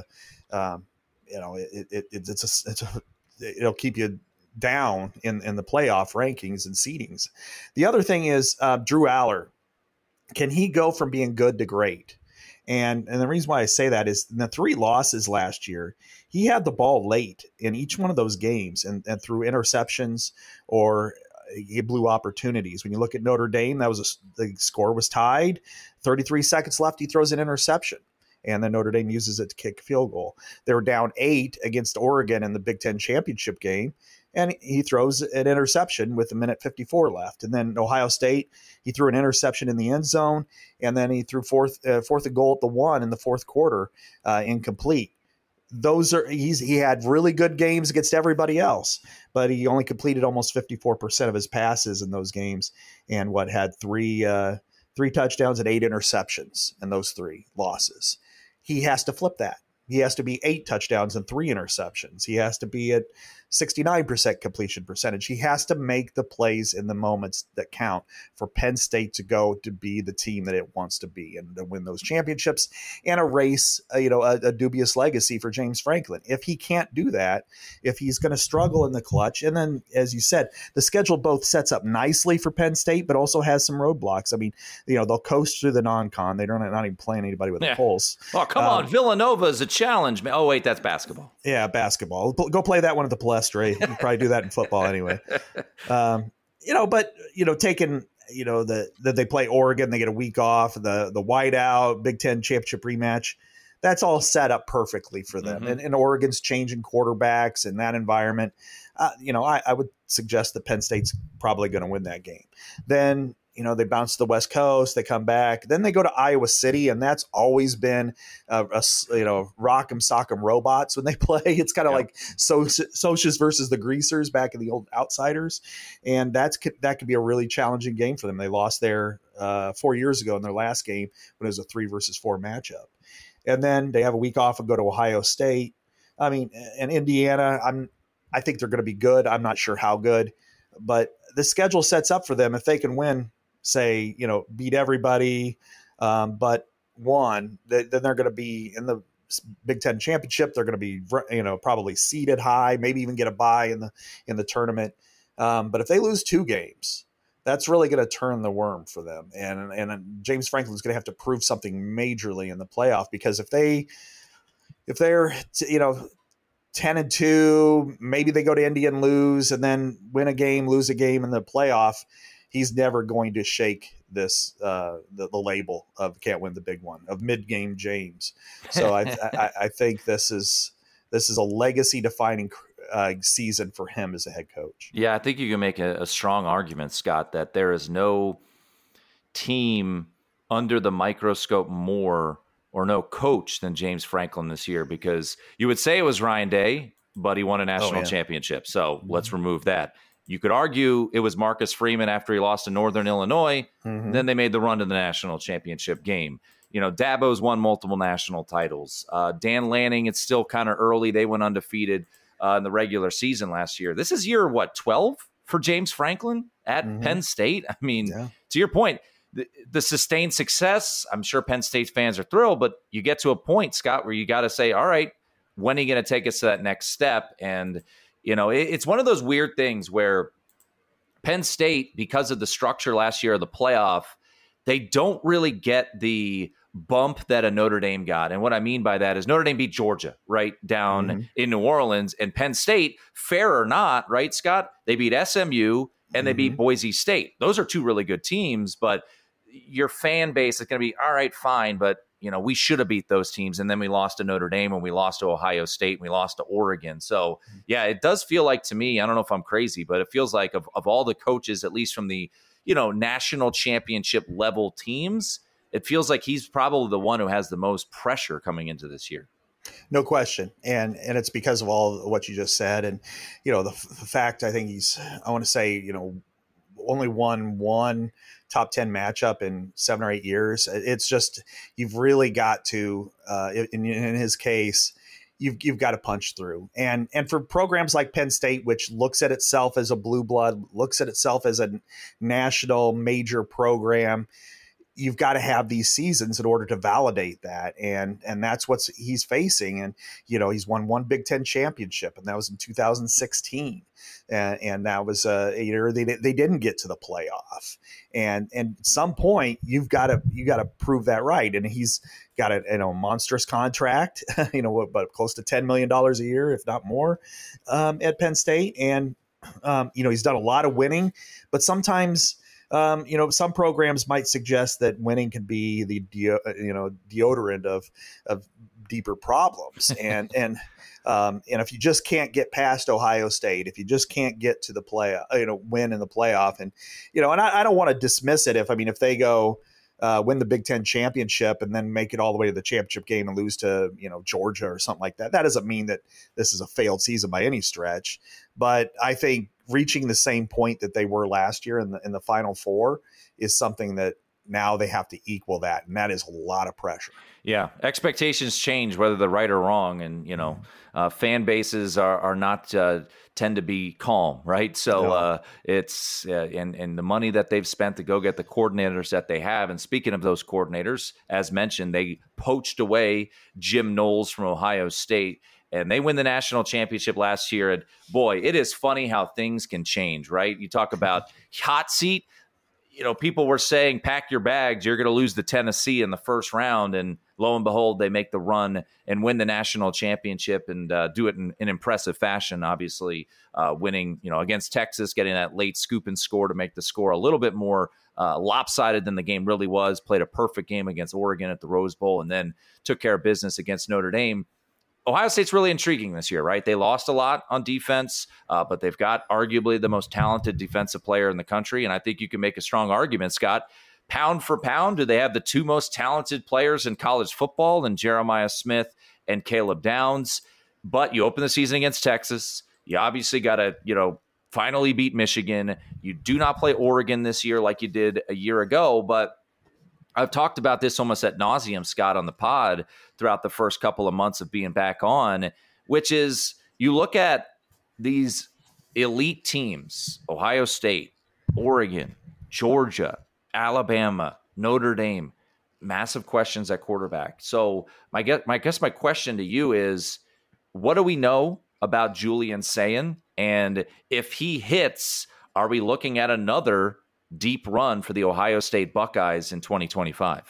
it'll keep you down in the playoff rankings and seedings. The other thing is Drew Aller. Can he go from being good to great? And the reason why I say that is in the 3 losses last year, he had the ball late in each one of those games and through interceptions or he blew opportunities. When you look at Notre Dame, the score was tied. 33 seconds left, he throws an interception. And then Notre Dame uses it to kick a field goal. They were down 8 against Oregon in the Big Ten championship game, and he throws an interception with 1:54 left. And then Ohio State, he threw an interception in the end zone, and then he threw fourth and goal at the 1 in the fourth quarter, incomplete. He had really good games against everybody else, but he only completed almost 54% of his passes in those games, and had three touchdowns and 8 interceptions in those 3 losses. He has to flip that. He has to be 8 touchdowns and 3 interceptions. He has to be at 69% completion percentage. He has to make the plays in the moments that count for Penn State to go to be the team that it wants to be and to win those championships and erase a dubious legacy for James Franklin. If he can't do that, if he's going to struggle in the clutch, and then, as you said, the schedule both sets up nicely for Penn State, but also has some roadblocks. I mean, they'll coast through the non-con. They're not even playing anybody with a pulse. Oh, come on. Villanova is a challenge. Oh, wait, that's basketball. Yeah, basketball. Go play that one at the Palestra. You can probably do that in football anyway. Taking, that they play Oregon, they get a week off, the whiteout, Big Ten championship rematch. That's all set up perfectly for them. Mm-hmm. And Oregon's changing quarterbacks in that environment. I would suggest that Penn State's probably going to win that game. Then, they bounce to the West Coast, they come back, then they go to Iowa City, and that's always been rock'em sock'em robots when they play. It's kind of like Socias versus the Greasers back in the old Outsiders, and that could be a really challenging game for them. They lost there 4 years ago in their last game when it was a 3-4 matchup, and then they have a week off and go to Ohio State. I mean, and Indiana, I think they're going to be good. I'm not sure how good, but the schedule sets up for them if they can win. Say, beat everybody, but won, then they're going to be in the Big Ten championship. They're going to be, probably seeded high, maybe even get a bye in the tournament. But if they lose 2 games, that's really going to turn the worm for them. And James Franklin's going to have to prove something majorly in the playoff, because if they're 10-2, maybe they go to Indy and lose, and then win a game, lose a game in the playoff. He's never going to shake this the label of can't win the big one, of mid-game James. So I think this is a legacy defining season for him as a head coach. Yeah, I think you can make a strong argument, Scott, that there is no team under the microscope more, or no coach than James Franklin this year, because you would say it was Ryan Day, but he won a national championship. So let's remove that. You could argue it was Marcus Freeman after he lost to Northern Illinois. Mm-hmm. Then they made the run to the national championship game. Dabo's won multiple national titles. Dan Lanning, it's still kind of early. They went undefeated in the regular season last year. This is year, 12 for James Franklin at Penn State? I mean, to your point, the sustained success, I'm sure Penn State fans are thrilled, but you get to a point, Scott, where you got to say, all right, when are you going to take us to that next step? And it's one of those weird things where Penn State, because of the structure last year of the playoff, they don't really get the bump that a Notre Dame got. And what I mean by that is Notre Dame beat Georgia right down in New Orleans, and Penn State, fair or not, right, Scott, they beat SMU and they beat Boise State. Those are 2 really good teams, but your fan base is going to be, all right, fine, but we should have beat those teams. And then we lost to Notre Dame, and we lost to Ohio State, and we lost to Oregon. So, yeah, it does feel like to me, I don't know if I'm crazy, but it feels like of all the coaches, at least from the, national championship level teams, it feels like he's probably the one who has the most pressure coming into this year. No question. And it's because of all what you just said. And, the fact, I think I want to say, only won one top 10 matchup in 7 or 8 years. It's just, you've really got to, in his case, you've got to punch through. And for programs like Penn State, which looks at itself as a blue blood, looks at itself as a national major program, you've got to have these seasons in order to validate that. And that's what he's facing. And, he's won 1 Big Ten championship, and that was in 2016. And that was a year they didn't get to the playoff. And at some point you got to prove that right. And he's got a monstrous contract, but close to $10 million a year, if not more, at Penn State. And, he's done a lot of winning, but sometimes, some programs might suggest that winning can be the deodorant of deeper problems. And if you just can't get past Ohio State, if you just can't get to the win in the playoff, and I don't want to dismiss it if they go win the Big Ten championship and then make it all the way to the championship game and lose to Georgia or something like that. That doesn't mean that this is a failed season by any stretch, but I think reaching the same point that they were last year in the Final Four is something that now they have to equal that. And that is a lot of pressure. Yeah. Expectations change, whether they're right or wrong. And, fan bases are not tend to be calm, right? So it's and the money that they've spent to go get the coordinators that they have. And speaking of those coordinators, as mentioned, they poached away Jim Knowles from Ohio State. And they win the national championship last year. And boy, it is funny how things can change, right? You talk about hot seat. People were saying, pack your bags, you're going to lose to Tennessee in the first round. And lo and behold, they make the run and win the national championship and do it in impressive fashion, obviously winning, against Texas, getting that late scoop and score to make the score a little bit more lopsided than the game really was, played a perfect game against Oregon at the Rose Bowl, and then took care of business against Notre Dame. Ohio State's really intriguing this year, right? They lost a lot on defense, but they've got arguably the most talented defensive player in the country. And I think you can make a strong argument, Scott. Pound for pound, do they have the two most talented players in college football in Jeremiah Smith and Caleb Downs? But you open the season against Texas. You obviously got to, finally beat Michigan. You do not play Oregon this year like you did a year ago, but I've talked about this almost ad nauseum, Scott, on the pod throughout the first couple of months of being back on, which is you look at these elite teams, Ohio State, Oregon, Georgia, Alabama, Notre Dame, massive questions at quarterback. So my question to you is, what do we know about Julian Sayin? And if he hits, are we looking at another deep run for the Ohio State Buckeyes in 2025?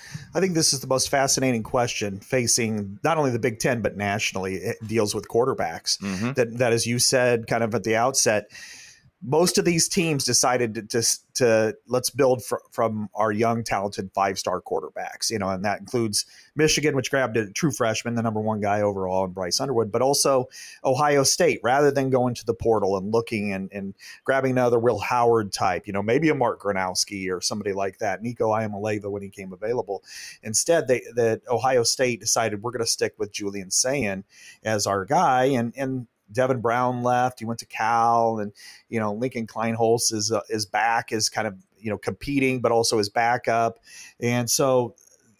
I think this is the most fascinating question facing not only the Big Ten, but nationally. It deals with quarterbacks. Mm-hmm. That, as you said, kind of at the outset, most of these teams decided to let's build from our young, talented 5-star quarterbacks, and that includes Michigan, which grabbed a true freshman, the number 1 guy overall in Bryce Underwood, but also Ohio State, rather than going to the portal and looking and grabbing another Will Howard type, maybe a Mark Gronowski or somebody like that, Nico Iamaleava when he came available. Instead, that Ohio State decided we're going to stick with Julian Sayin as our guy, and Devin Brown left. He went to Cal, and Lincoln Kleinholz is back, is kind of competing, but also his backup, and so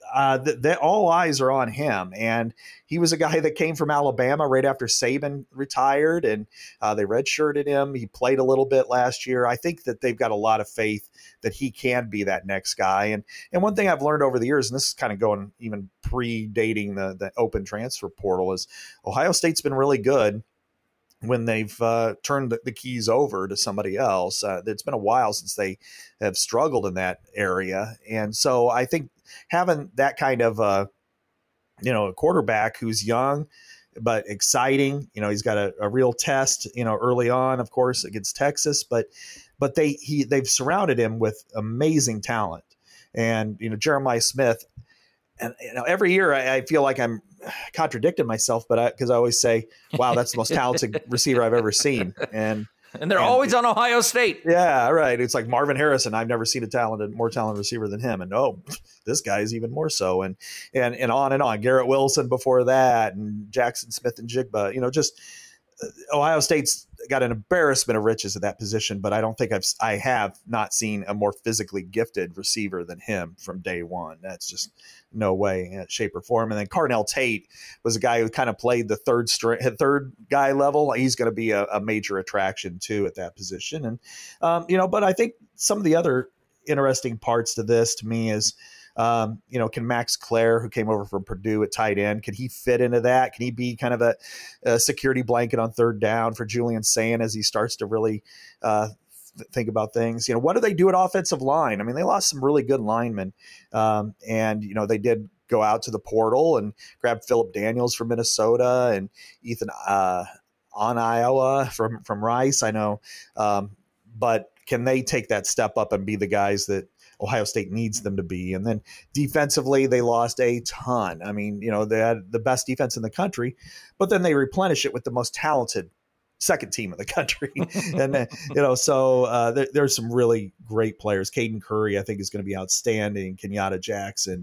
all eyes are on him. And he was a guy that came from Alabama right after Saban retired, and they redshirted him. He played a little bit last year. I think that they've got a lot of faith that he can be that next guy. And one thing I've learned over the years, and this is kind of going even predating the open transfer portal, is Ohio State's been really good when they've turned the keys over to somebody else. It's been a while since they have struggled in that area. And so I think having that kind of a quarterback who's young but exciting, he's got a real test, early on, of course, against Texas, but they've surrounded him with amazing talent. And, Jeremiah Smith, and every year I feel like I'm contradicting myself, but because I always say, wow, that's the most talented receiver I've ever seen. And they're always on Ohio State. Yeah, right. It's like Marvin Harrison. I've never seen more talented receiver than him. And this guy is even more so. And on and on. Garrett Wilson before that, and Jackson Smith and Jigba. Just Ohio State's got an embarrassment of riches at that position, but I don't think I have not seen a more physically gifted receiver than him from day one. That's just no way, shape, or form. And then Carnell Tate was a guy who kind of played the third guy level. He's going to be a major attraction too at that position. And but I think some of the other interesting parts to this to me is, can Max Clare, who came over from Purdue at tight end, can he fit into that? Can he be kind of a security blanket on third down for Julian Sayin as he starts to really think about things? What do they do at offensive line? I mean, they lost some really good linemen, and they did go out to the portal and grab Phillip Daniels from Minnesota and Ethan on Iowa from Rice. I know, but can they take that step up and be the guys that Ohio State needs them to be? And then defensively, they lost a ton. I mean, they had the best defense in the country, but then they replenish it with the most talented second team in the country. And, so there's some really great players. Caden Curry, I think, is going to be outstanding. Kenyatta Jackson,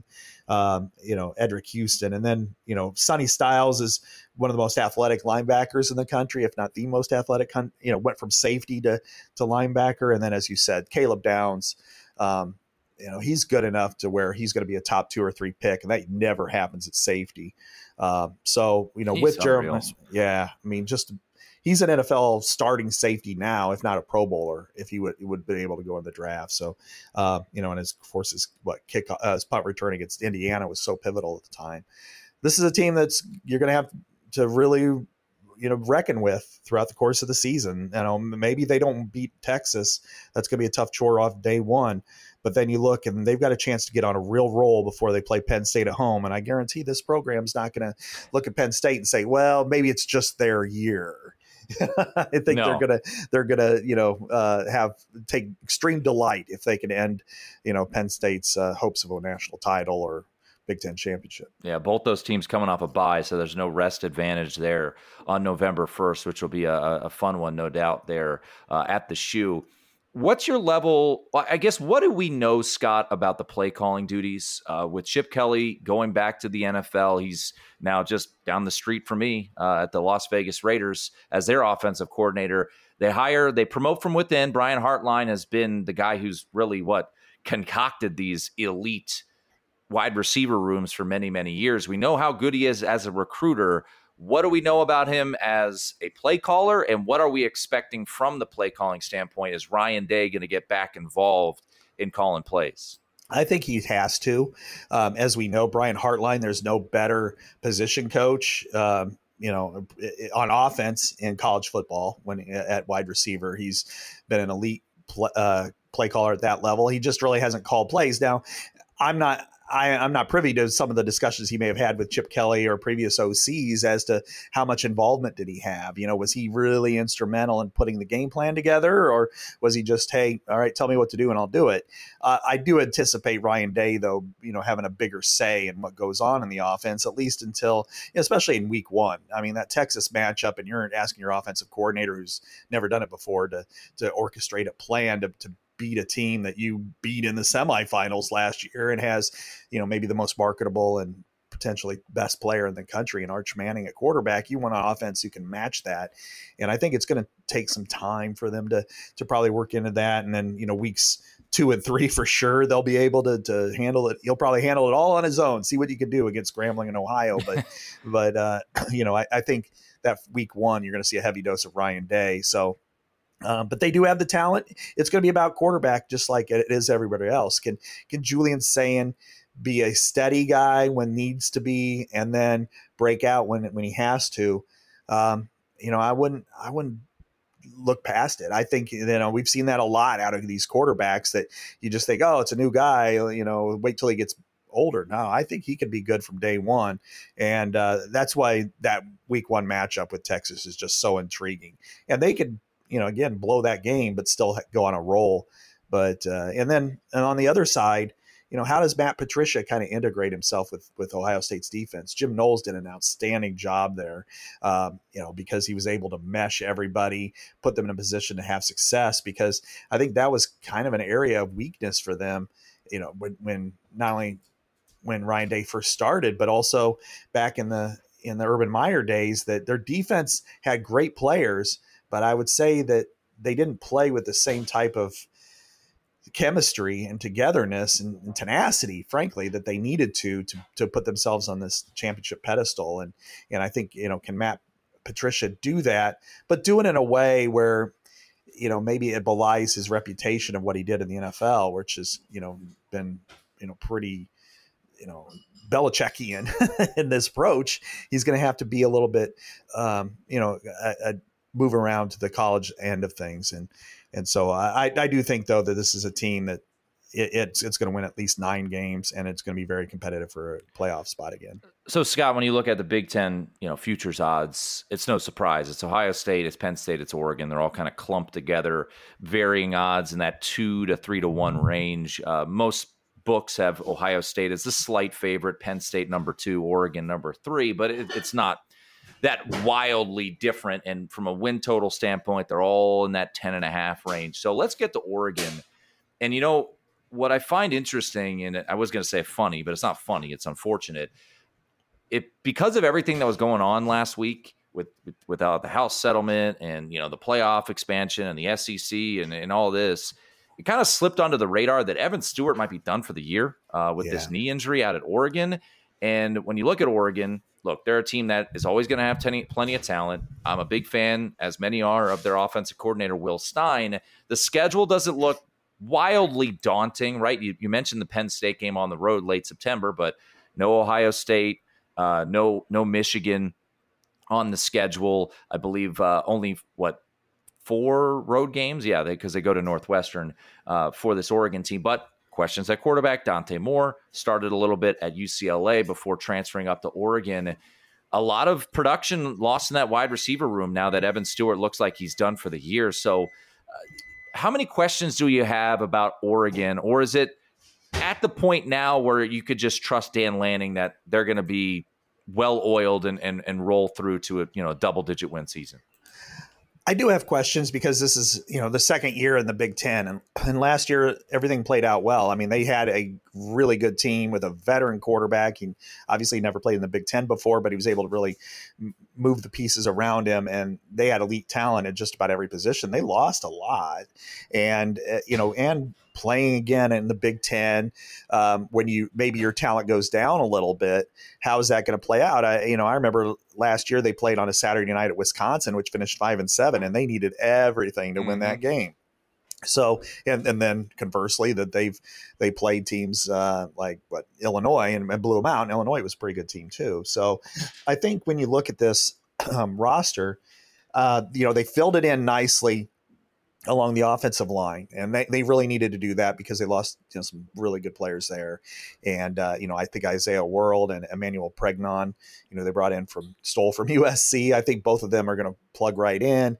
Edric Houston. And then, Sonny Styles is one of the most athletic linebackers in the country, if not the most athletic, went from safety to linebacker. And then, as you said, Caleb Downs, he's good enough to where he's going to be a top 2 or 3 pick, and that never happens at safety. So, He's with Jeremy, unreal. yeah, I mean, just he's an NFL starting safety now, if not a Pro Bowler, if he would be able to go in the draft. So, and his his punt return against Indiana was so pivotal at the time. This is a team you're going to have to really, reckon with throughout the course of the season. Maybe they don't beat Texas. That's going to be a tough chore off day one. But then you look and they've got a chance to get on a real roll before they play Penn State at home. And I guarantee this program's not going to look at Penn State and say, well, maybe it's just their year. I think they're gonna take extreme delight if they can end Penn State's hopes of a national title or Big Ten championship. Yeah, both those teams coming off a bye, so there's no rest advantage there on November 1st, which will be a fun one, no doubt, there at the Shoe. What's your level? I guess, what do we know, Scott, about the play calling duties with Chip Kelly going back to the NFL? He's now just down the street from me at the Las Vegas Raiders as their offensive coordinator. They promote from within. Brian Hartline has been the guy who's really concocted these elite wide receiver rooms for many, many years. We know how good he is as a recruiter. What do we know about him as a play caller, and what are we expecting from the play calling standpoint? Is Ryan Day going to get back involved in calling plays? I think he has to. As we know, Brian Hartline, there's no better position coach, on offense in college football. When at wide receiver, he's been an elite play caller at that level. He just really hasn't called plays. Now, I'm not privy to some of the discussions he may have had with Chip Kelly or previous OCs as to how much involvement did he have. Was he really instrumental in putting the game plan together, or was he just, hey, all right, tell me what to do and I'll do it? I do anticipate Ryan Day, though, having a bigger say in what goes on in the offense, at least until, especially in week one. I mean, that Texas matchup, and you're asking your offensive coordinator who's never done it before to orchestrate a plan to beat a team that you beat in the semifinals last year and has, maybe the most marketable and potentially best player in the country in Arch Manning at quarterback. You want an offense who can match that. And I think it's going to take some time for them to probably work into that. And then, weeks 2 and 3 for sure, they'll be able to handle it. He'll probably handle it all on his own, see what you can do against Grambling in Ohio. But I think that week 1, you're going to see a heavy dose of Ryan Day. So, but they do have the talent. It's going to be about quarterback, just like it is everybody else. Can Julian Sayin be a steady guy when needs to be, and then break out when he has to? I wouldn't look past it. I think we've seen that a lot out of these quarterbacks that you just think, oh, it's a new guy. Wait till he gets older. No, I think he could be good from day one, and that's why that week 1 matchup with Texas is just so intriguing. And they could, again, blow that game, but still go on a roll. But and on the other side, how does Matt Patricia kind of integrate himself with Ohio State's defense? Jim Knowles did an outstanding job there, because he was able to mesh everybody, put them in a position to have success, because I think that was kind of an area of weakness for them, when not only when Ryan Day first started, but also back in the Urban Meyer days, that their defense had great players, but I would say that they didn't play with the same type of chemistry and togetherness and tenacity, frankly, that they needed to put themselves on this championship pedestal. And I think, can Matt Patricia do that, but do it in a way where, maybe it belies his reputation of what he did in the NFL, which has, been, pretty, Belichickian in this approach. He's going to have to be a little bit, move around to the college end of things. And so I do think, though, that this is a team that it's going to win at least 9 games, and it's going to be very competitive for a playoff spot again. So, Scott, when you look at the Big Ten, futures odds, it's no surprise. It's Ohio State, it's Penn State, it's Oregon. They're all kind of clumped together, varying odds in that 2 to 3 to 1 range. Most books have Ohio State as the slight favorite, Penn State number 2, Oregon number 3, but it's not that wildly different. And from a win total standpoint, they're all in that 10.5 range. So let's get to Oregon. And what I find interesting, and I was going to say funny, but it's not funny, it's unfortunate. Because of everything that was going on last week without the House settlement and the playoff expansion and the SEC and all this, it kind of slipped onto the radar that Evan Stewart might be done for the year with this knee injury out at Oregon. And when you look at Oregon, look, they're a team that is always going to have plenty of talent. I'm a big fan, as many are, of their offensive coordinator, Will Stein. The schedule doesn't look wildly daunting, right? You mentioned the Penn State game on the road late September, but no Ohio State, no Michigan on the schedule. I believe only, 4 road games? Yeah, because they go to Northwestern for this Oregon team. But questions at quarterback. Dante Moore started a little bit at UCLA before transferring up to Oregon. A lot of production lost in that wide receiver room now that Evan Stewart looks like he's done for the year. So how many questions do you have about Oregon? Or is it at the point now where you could just trust Dan Lanning that they're going to be well-oiled and roll through to a double-digit win season? I do have questions because this is, the second year in the Big Ten. And last year, everything played out well. I mean, they had a really good team with a veteran quarterback. He obviously never played in the Big Ten before, but he was able to really move the pieces around him. And they had elite talent at just about every position. They lost a lot. And, and playing again in the Big Ten, when maybe your talent goes down a little bit, how is that going to play out? I remember last year they played on a Saturday night at Wisconsin, which finished 5-7, and they needed everything to win that game. So, and then conversely, that they played teams like Illinois and blew them out. And Illinois was a pretty good team too. So, I think when you look at this roster, they filled it in nicely along the offensive line, and they really needed to do that because they lost some really good players there. And I think Isaiah World and Emmanuel Pregnon, they brought stole from USC. I think both of them are going to plug right in,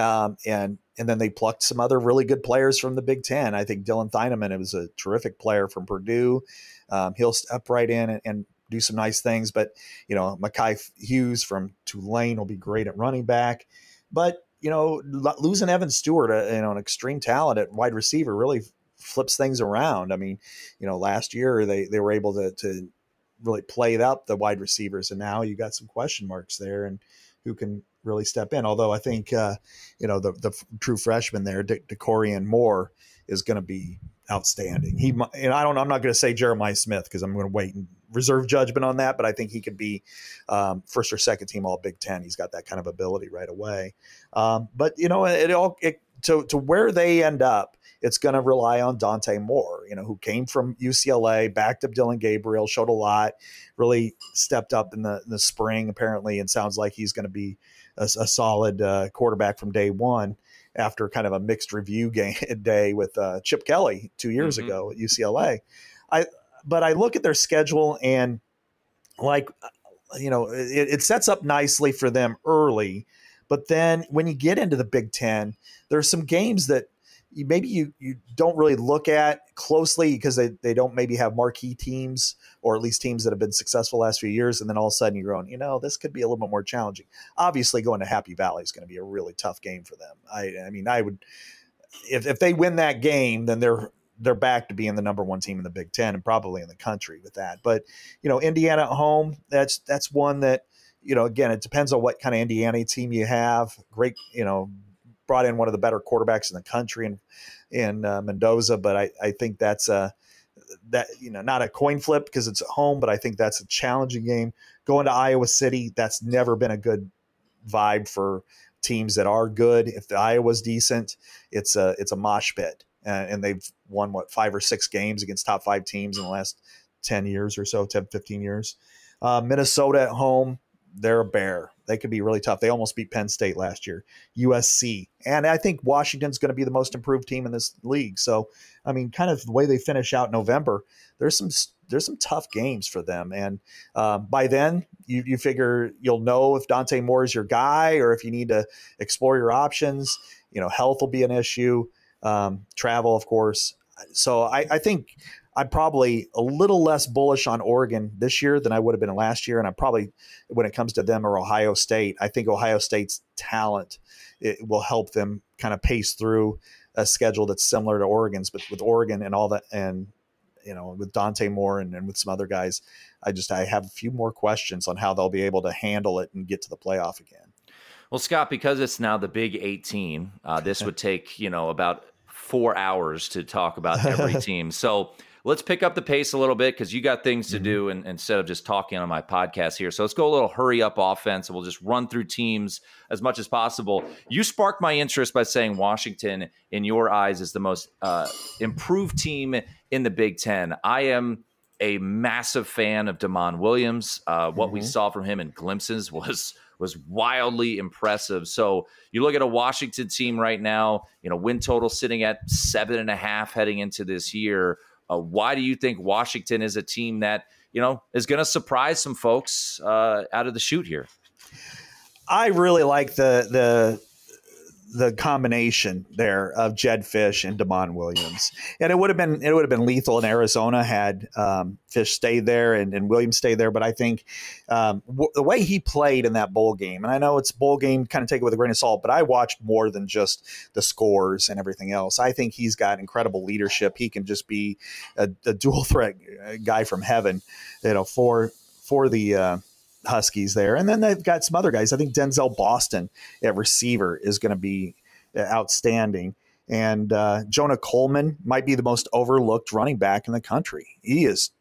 and then they plucked some other really good players from the Big Ten. I think Dylan Thieneman, was a terrific player from Purdue. He'll step right in and do some nice things. But Mekhi Hughes from Tulane will be great at running back. But losing Evan Stewart, an extreme talent at wide receiver, really flips things around. I mean, last year they were able to really play up the wide receivers, and now you got some question marks there, and who can really step in. Although I think, the true freshman there, DeCorian Moore, is going to be outstanding. I'm not going to say Jeremiah Smith because I'm going to wait and reserve judgment on that, but I think he could be first or second team all Big Ten. He's got that kind of ability right away. But to where they end up, it's going to rely on Dante Moore, who came from UCLA, backed up Dylan Gabriel, showed a lot, really stepped up in the spring apparently, and sounds like he's going to be a solid quarterback from day one after kind of a mixed review day with Chip Kelly 2 years ago at UCLA. But I look at their schedule and it sets up nicely for them early. But then when you get into the Big Ten, there's some games that you don't really look at closely because they don't maybe have marquee teams, or at least teams that have been successful the last few years. And then all of a sudden you're going, this could be a little bit more challenging. Obviously going to Happy Valley is going to be a really tough game for them. I would, if they win that game, then they're back to being the number one team in the Big Ten and probably in the country with that. But, Indiana at home, that's one that, again, it depends on what kind of Indiana team you have. Great, brought in one of the better quarterbacks in the country in Mendoza. But I think that's not a coin flip because it's at home, but I think that's a challenging game. Going to Iowa City, that's never been a good vibe for teams that are good. If the Iowa's decent, it's a mosh pit. And they've won 5 or 6 games against top 5 teams in the last 10 years or so, 10, 15 years. Minnesota at home, they're a bear. They could be really tough. They almost beat Penn State last year. USC. And I think Washington's going to be the most improved team in this league. So, kind of the way they finish out November, there's some tough games for them. And by then, you figure you'll know if Dante Moore is your guy or if you need to explore your options. Health will be an issue. Travel, of course. So I think I'm probably a little less bullish on Oregon this year than I would have been last year. And I'm probably, when it comes to them or Ohio State, I think Ohio State's talent, it will help them kind of pace through a schedule that's similar to Oregon's. But with Oregon and all that, and with Dante Moore and with some other guys, I have a few more questions on how they'll be able to handle it and get to the playoff again. Well, Scott, because it's now the Big 18, this would take, about 4 hours to talk about every team. So let's pick up the pace a little bit because you got things to do instead of just talking on my podcast here. So let's go a little hurry up offense, and we'll just run through teams as much as possible. You sparked my interest by saying Washington, in your eyes, is the most improved team in the Big Ten. I am a massive fan of Damon Williams. What we saw from him in glimpses was wildly impressive. So you look at a Washington team right now, win total sitting at 7.5 heading into this year. Why do you think Washington is a team that, is going to surprise some folks out of the chute here? I really like the combination there of Jedd Fisch and Damon Williams, and it would have been lethal in Arizona had Fisch stayed there and Williams stayed there. But I think the way he played in that bowl game, and I know it's bowl game, kind of take it with a grain of salt, but I watched more than just the scores and everything else. I think he's got incredible leadership. He can just be a dual threat guy from heaven, for the Huskies there. And then they've got some other guys. I think Denzel Boston at receiver is going to be outstanding. And Jonah Coleman might be the most overlooked running back in the country. He is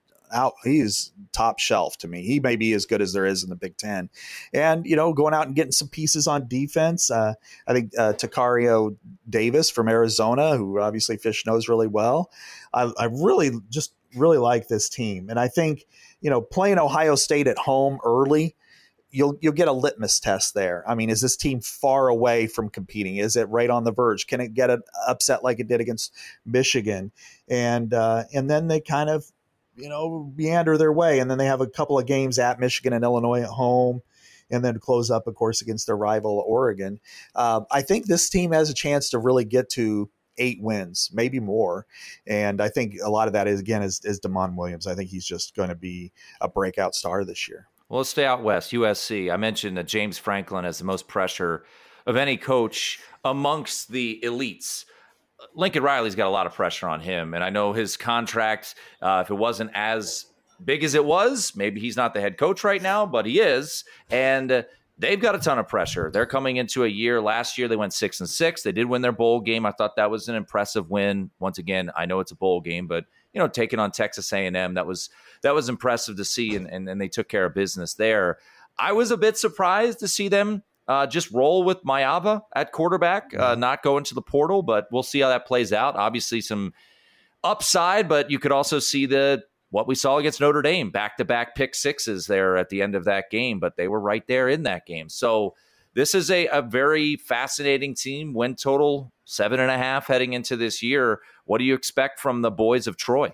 top shelf to me. He may be as good as there is in the Big Ten. And, going out and getting some pieces on defense. I think Takario Davis from Arizona, who obviously Fisch knows really well. I really like this team. And I think, playing Ohio State at home early, you'll get a litmus test there. I mean, is this team far away from competing? Is it right on the verge? Can it get an upset like it did against Michigan? And then they kind of, meander their way. And then they have a couple of games at Michigan and Illinois at home, and then close up, of course, against their rival Oregon. I think this team has a chance to really get to 8 wins, maybe more. And I think a lot of that is Damon Williams. I think he's just going to be a breakout star this year. Well, let's stay out west, USC. I mentioned that James Franklin has the most pressure of any coach amongst the elites. Lincoln Riley's got a lot of pressure on him. And I know his contract, if it wasn't as big as it was, maybe he's not the head coach right now, but he is. And they've got a ton of pressure. They're coming into a year. Last year, they went 6-6. They did win their bowl game. I thought that was an impressive win. Once again, I know it's a bowl game, but taking on Texas A&M, that was impressive to see, and they took care of business there. I was a bit surprised to see them just roll with Maiava at quarterback, not go into the portal, but we'll see how that plays out. Obviously, some upside, but you could also see what we saw against Notre Dame, back-to-back pick sixes there at the end of that game, but they were right there in that game. So this is a very fascinating team. Win total 7.5 heading into this year. What do you expect from the boys of Troy?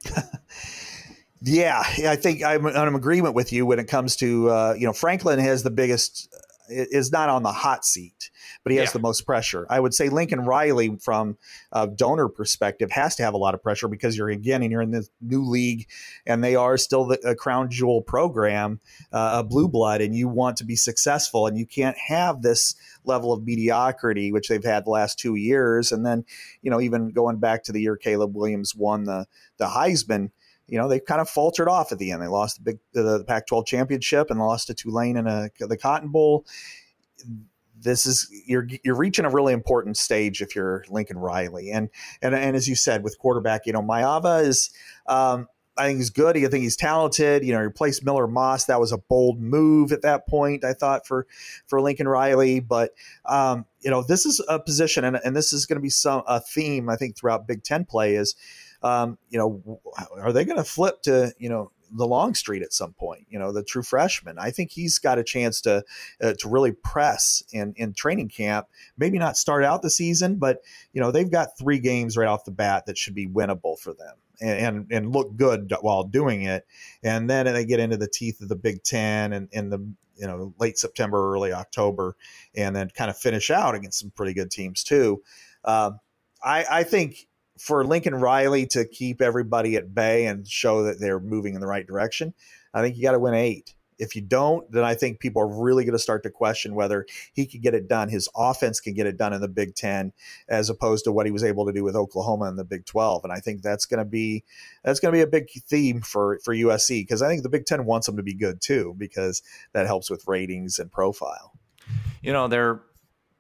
Yeah, I think I'm in agreement with you when it comes to, Franklin has the biggest, is not on the hot seat, but he has the most pressure. I would say Lincoln Riley, from a donor perspective, has to have a lot of pressure because you're in this new league, and they are still a crown jewel program, a blue blood, and you want to be successful, and you can't have this level of mediocrity, which they've had the last 2 years. And then, even going back to the year Caleb Williams won the Heisman, they kind of faltered off at the end. They lost the Pac-12 championship and lost to Tulane in the Cotton Bowl. This is you're reaching a really important stage if you're Lincoln Riley, and as you said with quarterback, Maiava is. I think he's good. I think he's talented. He replaced Miller Moss. That was a bold move at that point, I thought, for Lincoln Riley. But this is a position, and this is going to be a theme I think throughout Big Ten play is. Are they going to flip to, the Longstreet at some point, the true freshman? I think he's got a chance to really press in training camp, maybe not start out the season, but, they've got 3 games right off the bat that should be winnable for them and look good while doing it. And then they get into the teeth of the Big Ten and in the, late September, early October, and then kind of finish out against some pretty good teams too. I think, for Lincoln Riley to keep everybody at bay and show that they're moving in the right direction, I think you got to win 8. If you don't, then I think people are really going to start to question whether he can get it done. His offense can get it done in the Big Ten, as opposed to what he was able to do with Oklahoma in the Big 12. And I think that's going to be a big theme for USC, because I think the Big Ten wants them to be good too, because that helps with ratings and profile. They're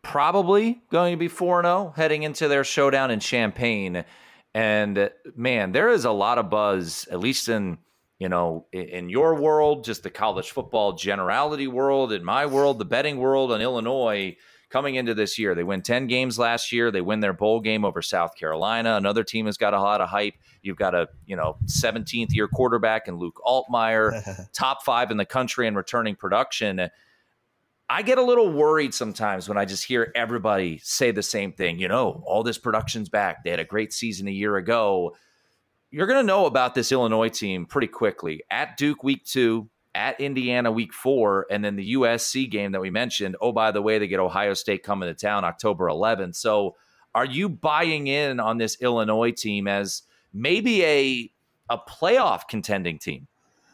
probably going to be 4-0 heading into their showdown in Champaign. And man, there is a lot of buzz, at least in your world, just the college football generality world, in my world, the betting world, in Illinois coming into this year. They win 10 games last year. They win their bowl game over South Carolina. Another team has got a lot of hype. You've got a 17th year quarterback in Luke Altmaier, top 5 in the country in returning production. I get a little worried sometimes when I just hear everybody say the same thing. All this production's back. They had a great season a year ago. You're going to know about this Illinois team pretty quickly. At Duke week 2, at Indiana week 4, and then the USC game that we mentioned. Oh, by the way, they get Ohio State coming to town October 11th. So are you buying in on this Illinois team as maybe a playoff contending team?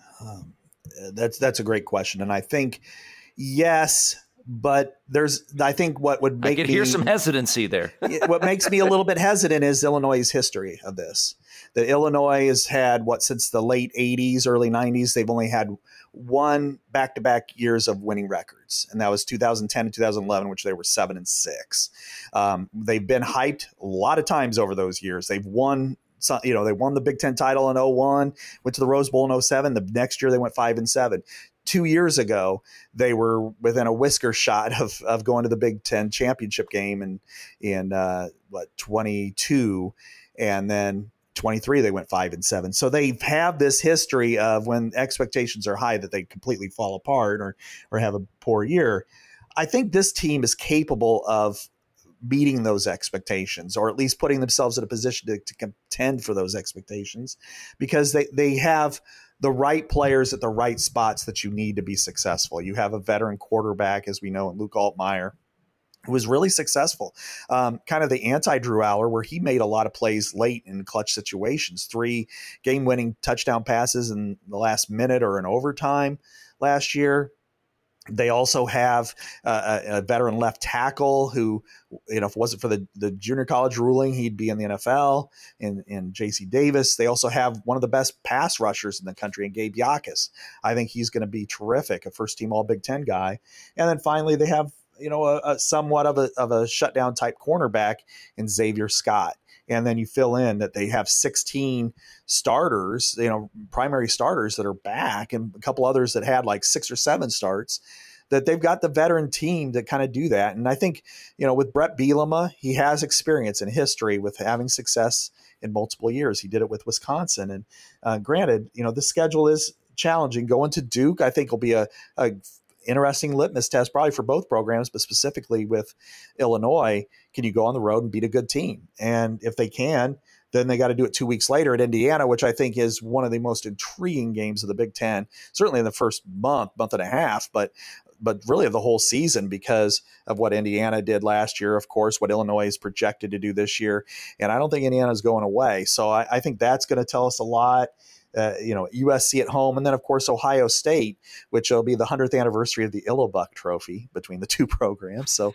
That's a great question. And I think, yes, but I think what would make I could hear some hesitancy there. What makes me a little bit hesitant is Illinois' history of this. That Illinois has had, since the late 80s, early 90s, they've only had one back-to-back years of winning records, and that was 2010 and 2011, which they were 7-6. They've been hyped a lot of times over those years. They've won. They won the Big Ten title in 2001, went to the Rose Bowl in 2007. The next year they went 5-7. 2 years ago, they were within a whisker shot of going to the Big Ten championship game in 22, and then 23 they went 5-7. So they have this history of when expectations are high that they completely fall apart or have a poor year. I think this team is capable of meeting those expectations, or at least putting themselves in a position to contend for those expectations, because they have the right players at the right spots that you need to be successful. You have a veteran quarterback, as we know, in Luke Altmaier, who was really successful, kind of the anti-Drew Aller, where he made a lot of plays late in clutch situations, 3 game-winning touchdown passes in the last minute or in overtime last year. They also have a veteran left tackle who, if it wasn't for the junior college ruling, he'd be in the NFL, in J.C. Davis. They also have one of the best pass rushers in the country in Gabe Yakas. I think he's going to be terrific, a first-team All-Big Ten guy. And then finally, they have a somewhat of a shutdown type cornerback in Xavier Scott. And then you fill in that they have 16 starters, primary starters that are back, and a couple others that had like 6 or 7 starts, that they've got the veteran team to kind of do that. And I think, with Brett Bielema, he has experience and history with having success in multiple years. He did it with Wisconsin. And granted, the schedule is challenging. Going to Duke, I think, will be a interesting litmus test probably for both programs, but specifically with Illinois. Can you go on the road and beat a good team? And if they can, then they got to do it 2 weeks later at Indiana, which I think is one of the most intriguing games of the Big Ten, certainly in the first month and a half, but really of the whole season, because of what Indiana did last year, of course, what Illinois is projected to do this year. And I don't think Indiana's going away. So I think that's going to tell us a lot. USC at home, and then of course Ohio State, which will be the 100th anniversary of the Illibuck Trophy between the two programs. So,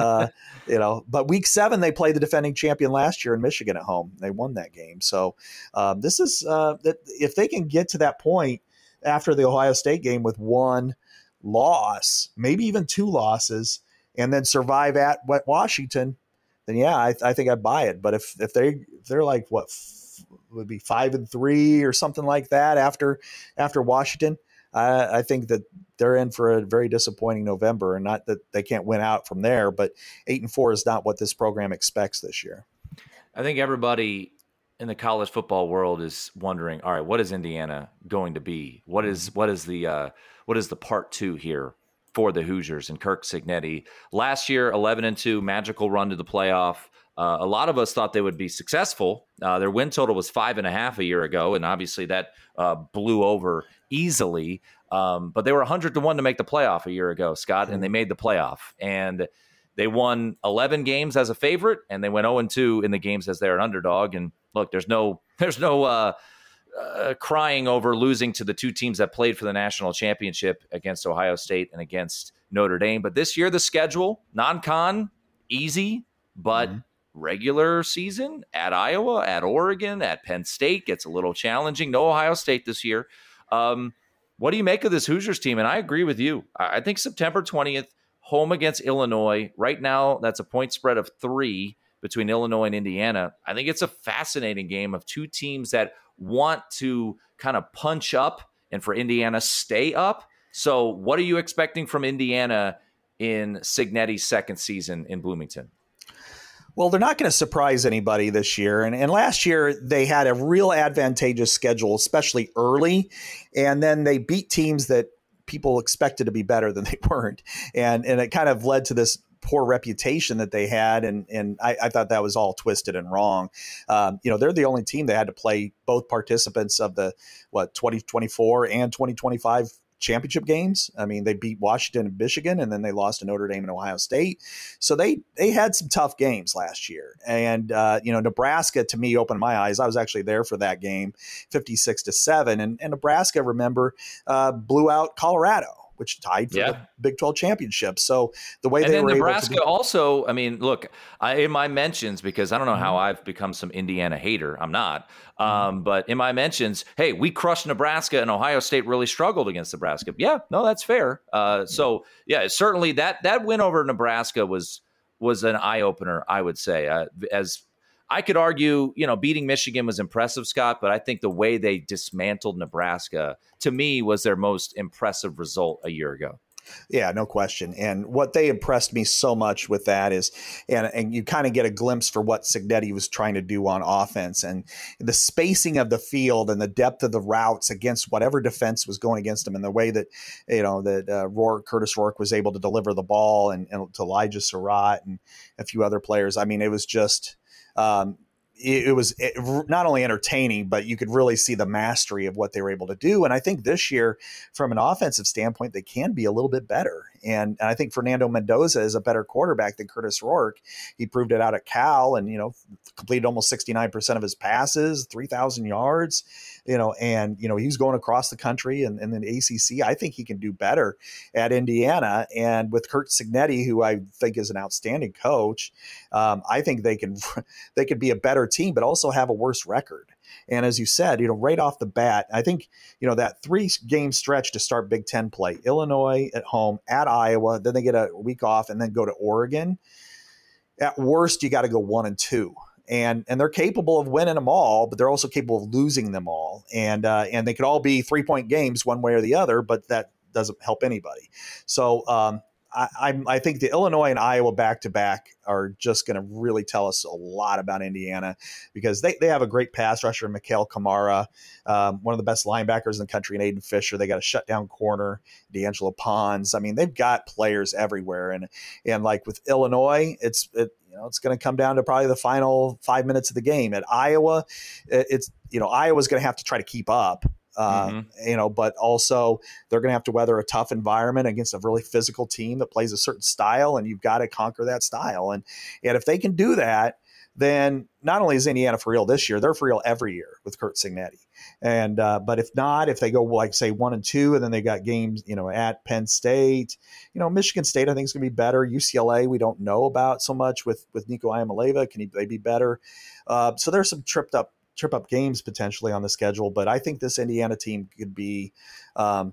but week 7 they played the defending champion last year in Michigan at home. They won that game. So this is that if they can get to that point after the Ohio State game with 1 loss, maybe even 2 losses, and then survive at Washington, then yeah, I think I'd buy it. But if they're like would be 5-3 or something like that after Washington, I think that they're in for a very disappointing November, and not that they can't win out from there, but 8-4 is not what this program expects this year. I think everybody in the college football world is wondering, all right, what is Indiana going to be? What is the part 2 here for the Hoosiers and Kirk Cignetti? Last year, 11-2, magical run to the playoff. A lot of us thought they would be successful. Their win total was 5.5 a year ago, and obviously that blew over easily. But they were 100-1 to make the playoff a year ago, Scott, and they made the playoff. And they won 11 games as a favorite, and they went 0-2 in the games as they're an underdog. And look, there's no crying over losing to the 2 teams that played for the national championship against Ohio State and against Notre Dame. But this year, the schedule, non-con, easy, but regular season at Iowa, at Oregon, at Penn State gets a little challenging. No Ohio State this year. What do you make of this Hoosiers team? And I agree with you. I think September 20th, home against Illinois. Right now, that's a point spread of 3 between Illinois and Indiana. I think it's a fascinating game of two teams that want to kind of punch up and for Indiana stay up. So what are you expecting from Indiana in Cignetti's second season in Bloomington? Well, they're not going to surprise anybody this year. And last year, they had a real advantageous schedule, especially early. And then they beat teams that people expected to be better than they weren't. And it kind of led to this poor reputation that they had. And I thought that was all twisted and wrong. They're the only team that had to play both participants of the 2024 and 2025 championship games. I mean, they beat Washington and Michigan, and then they lost to Notre Dame and Ohio State. So they had some tough games last year. And, Nebraska, to me, opened my eyes. I was actually there for that game, 56-7. And Nebraska, remember, blew out Colorado, which tied for the Big 12 championship. So the way they were Nebraska able to also, I mean, look, in my mentions, because I don't know how I've become some Indiana hater. I'm not. But in my mentions, hey, we crushed Nebraska and Ohio State really struggled against Nebraska. Yeah, no, that's fair. Certainly that win over Nebraska was an eye opener, I would say. As I could argue, beating Michigan was impressive, Scott, but I think the way they dismantled Nebraska, to me, was their most impressive result a year ago. Yeah, no question. And what they impressed me so much with that is, and you kind of get a glimpse for what Cignetti was trying to do on offense, and the spacing of the field and the depth of the routes against whatever defense was going against him, and the way that, Curtis Rourke was able to deliver the ball and to Elijah Surratt and a few other players. I mean, it was just, it was not only entertaining, but you could really see the mastery of what they were able to do. And I think this year, from an offensive standpoint, they can be a little bit better. And I think Fernando Mendoza is a better quarterback than Curtis Rourke. He proved it out at Cal and, completed almost 69% of his passes, 3,000 yards, he was going across the country and then the ACC. I think he can do better at Indiana. And with Curt Cignetti, who I think is an outstanding coach, I think they could be a better team, but also have a worse record. And as you said, right off the bat, I think, that 3-game stretch to start Big Ten play, Illinois at home, at Iowa, then they get a week off and then go to Oregon. At worst, you got to go 1-2. And they're capable of winning them all, but they're also capable of losing them all. And they could all be 3-point games one way or the other, but that doesn't help anybody. So I think the Illinois and Iowa back-to-back are just going to really tell us a lot about Indiana, because they have a great pass rusher, Mikhail Kamara, one of the best linebackers in the country, and Aiden Fisher. They got a shutdown corner, D'Angelo Pons. I mean, they've got players everywhere. And like with Illinois, it's going to come down to probably the final 5 minutes of the game. At Iowa, Iowa's going to have to try to keep up. But also they're going to have to weather a tough environment against a really physical team that plays a certain style, and you've got to conquer that style. And if they can do that, then not only is Indiana for real this year, they're for real every year with Curt Cignetti. And but if not, if they go like say 1-2, and then they got games, at Penn State, Michigan State, I think is going to be better. UCLA, we don't know about so much with Nico Iamaleava. Can they be better? So there's some trip up games potentially on the schedule, but I think this Indiana team could be, at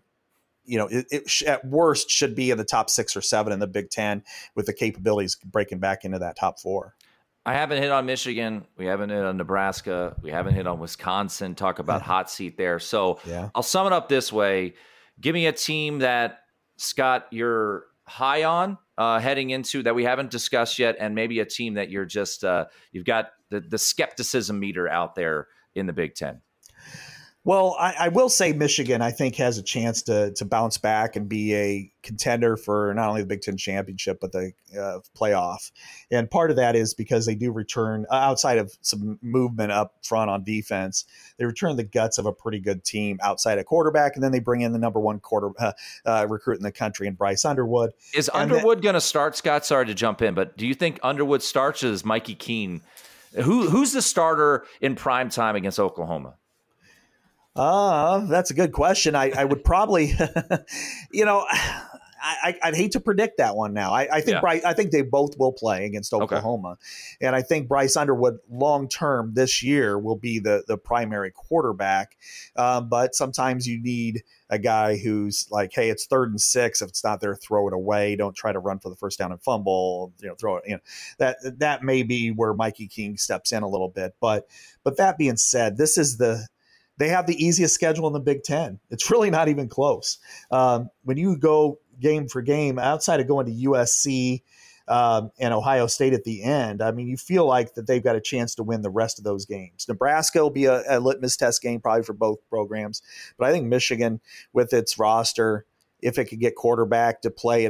worst should be in the top 6 or 7 in the Big Ten, with the capabilities breaking back into that top 4. I haven't hit on Michigan. We haven't hit on Nebraska. We haven't hit on Wisconsin. Talk about hot seat there. So I'll sum it up this way. Give me a team that, Scott, you're high on heading into that we haven't discussed yet, and maybe a team that you're just you've got the skepticism meter out there in the Big Ten. Well, I will say Michigan, I think, has a chance to bounce back and be a contender for not only the Big Ten championship, but the playoff. And part of that is because they do return, outside of some movement up front on defense, they return the guts of a pretty good team outside of quarterback, and then they bring in the number 1 recruit in the country in Bryce Underwood. Is Underwood going to start, Scott? Sorry to jump in, but do you think Underwood starts, or is Mikey Keene? Who's the starter in prime time against Oklahoma? That's a good question. I would probably, I'd hate to predict that one now. I think I think they both will play against Oklahoma, and I think Bryce Underwood long term this year will be the primary quarterback. But sometimes you need a guy who's like, hey, it's 3rd and 6. If it's not there, throw it away. Don't try to run for the first down and fumble. Throw it. That may be where Mikey King steps in a little bit. But that being said, they have the easiest schedule in the Big Ten. It's really not even close. When you go game for game, outside of going to USC and Ohio State at the end, I mean, you feel like that they've got a chance to win the rest of those games. Nebraska will be a litmus test game probably for both programs. But I think Michigan, with its roster, if it could get quarterback to play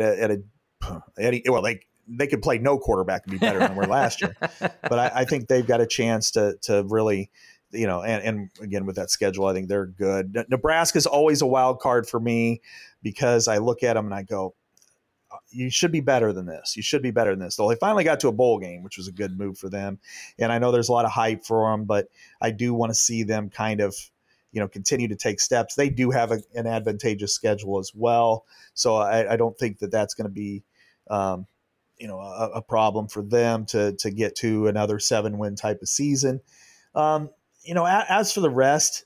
they could play no quarterback and be better than we were last year. But I think they've got a chance to really – and again, with that schedule, I think they're good. Nebraska's always a wild card for me because I look at them and I go, you should be better than this. You should be better than this. So they finally got to a bowl game, which was a good move for them. And I know there's a lot of hype for them, but I do want to see them kind of, continue to take steps. They do have an advantageous schedule as well. So I don't think that that's going to be, a problem for them to get to another 7-win type of season. As for the rest,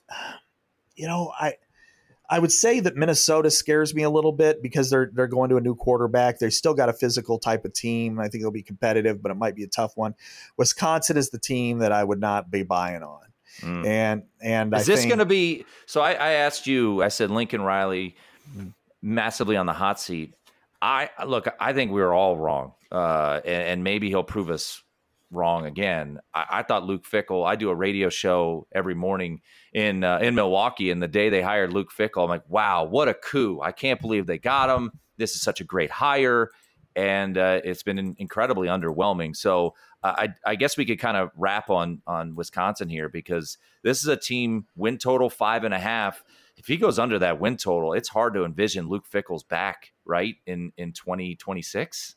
I would say that Minnesota scares me a little bit because they're going to a new quarterback. They still got a physical type of team. I think it'll be competitive, but it might be a tough one. Wisconsin is the team that I would not be buying on. And is this going to be? So I asked you. I said Lincoln Riley massively on the hot seat. I think we were all wrong, and maybe he'll prove us wrong again. I thought Luke Fickell. I do a radio show every morning in Milwaukee, and the day they hired Luke Fickell, I'm like, wow, what a coup! I can't believe they got him. This is such a great hire, and it's been incredibly underwhelming. So I guess we could kind of wrap on Wisconsin here because this is a team win total 5.5. If he goes under that win total, it's hard to envision Luke Fickell's back right in 2026.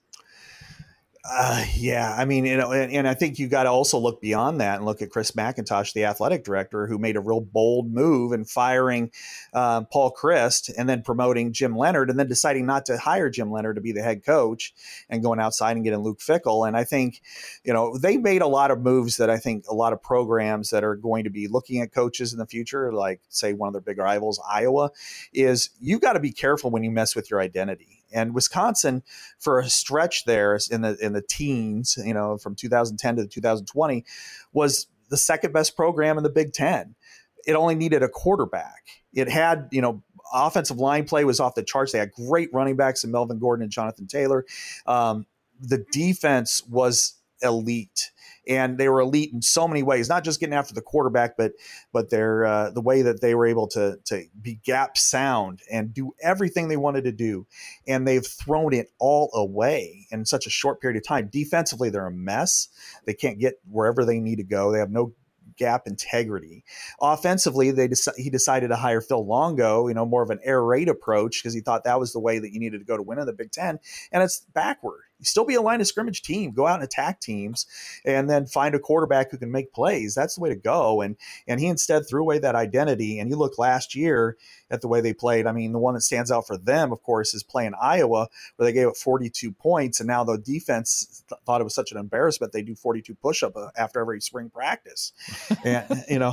Yeah, I mean, and I think you got to also look beyond that and look at Chris McIntosh, the athletic director, who made a real bold move in firing Paul Chryst and then promoting Jim Leonard and then deciding not to hire Jim Leonard to be the head coach and going outside and getting Luke Fickell. And I think, they made a lot of moves that I think a lot of programs that are going to be looking at coaches in the future, like say one of their big rivals, Iowa, is you got to be careful when you mess with your identity. And Wisconsin, for a stretch there in the teens, from 2010 to 2020, was the second best program in the Big Ten. It only needed a quarterback. It had, offensive line play was off the charts. They had great running backs in Melvin Gordon and Jonathan Taylor. The defense was elite. And they were elite in so many ways, not just getting after the quarterback, but their the way that they were able to be gap sound and do everything they wanted to do. And they've thrown it all away in such a short period of time. Defensively, they're a mess. They can't get wherever they need to go. They have no gap integrity. Offensively, he decided to hire Phil Longo, more of an air raid approach because he thought that was the way that you needed to go to win in the Big Ten. And it's backward. You still be a line of scrimmage team, go out and attack teams, and then find a quarterback who can make plays. That's the way to go. And he instead threw away that identity. And you look last year at the way they played. I mean, the one that stands out for them, of course, is playing Iowa, where they gave up 42 points. And now the defense thought it was such an embarrassment. They do 42 push-up after every spring practice. And,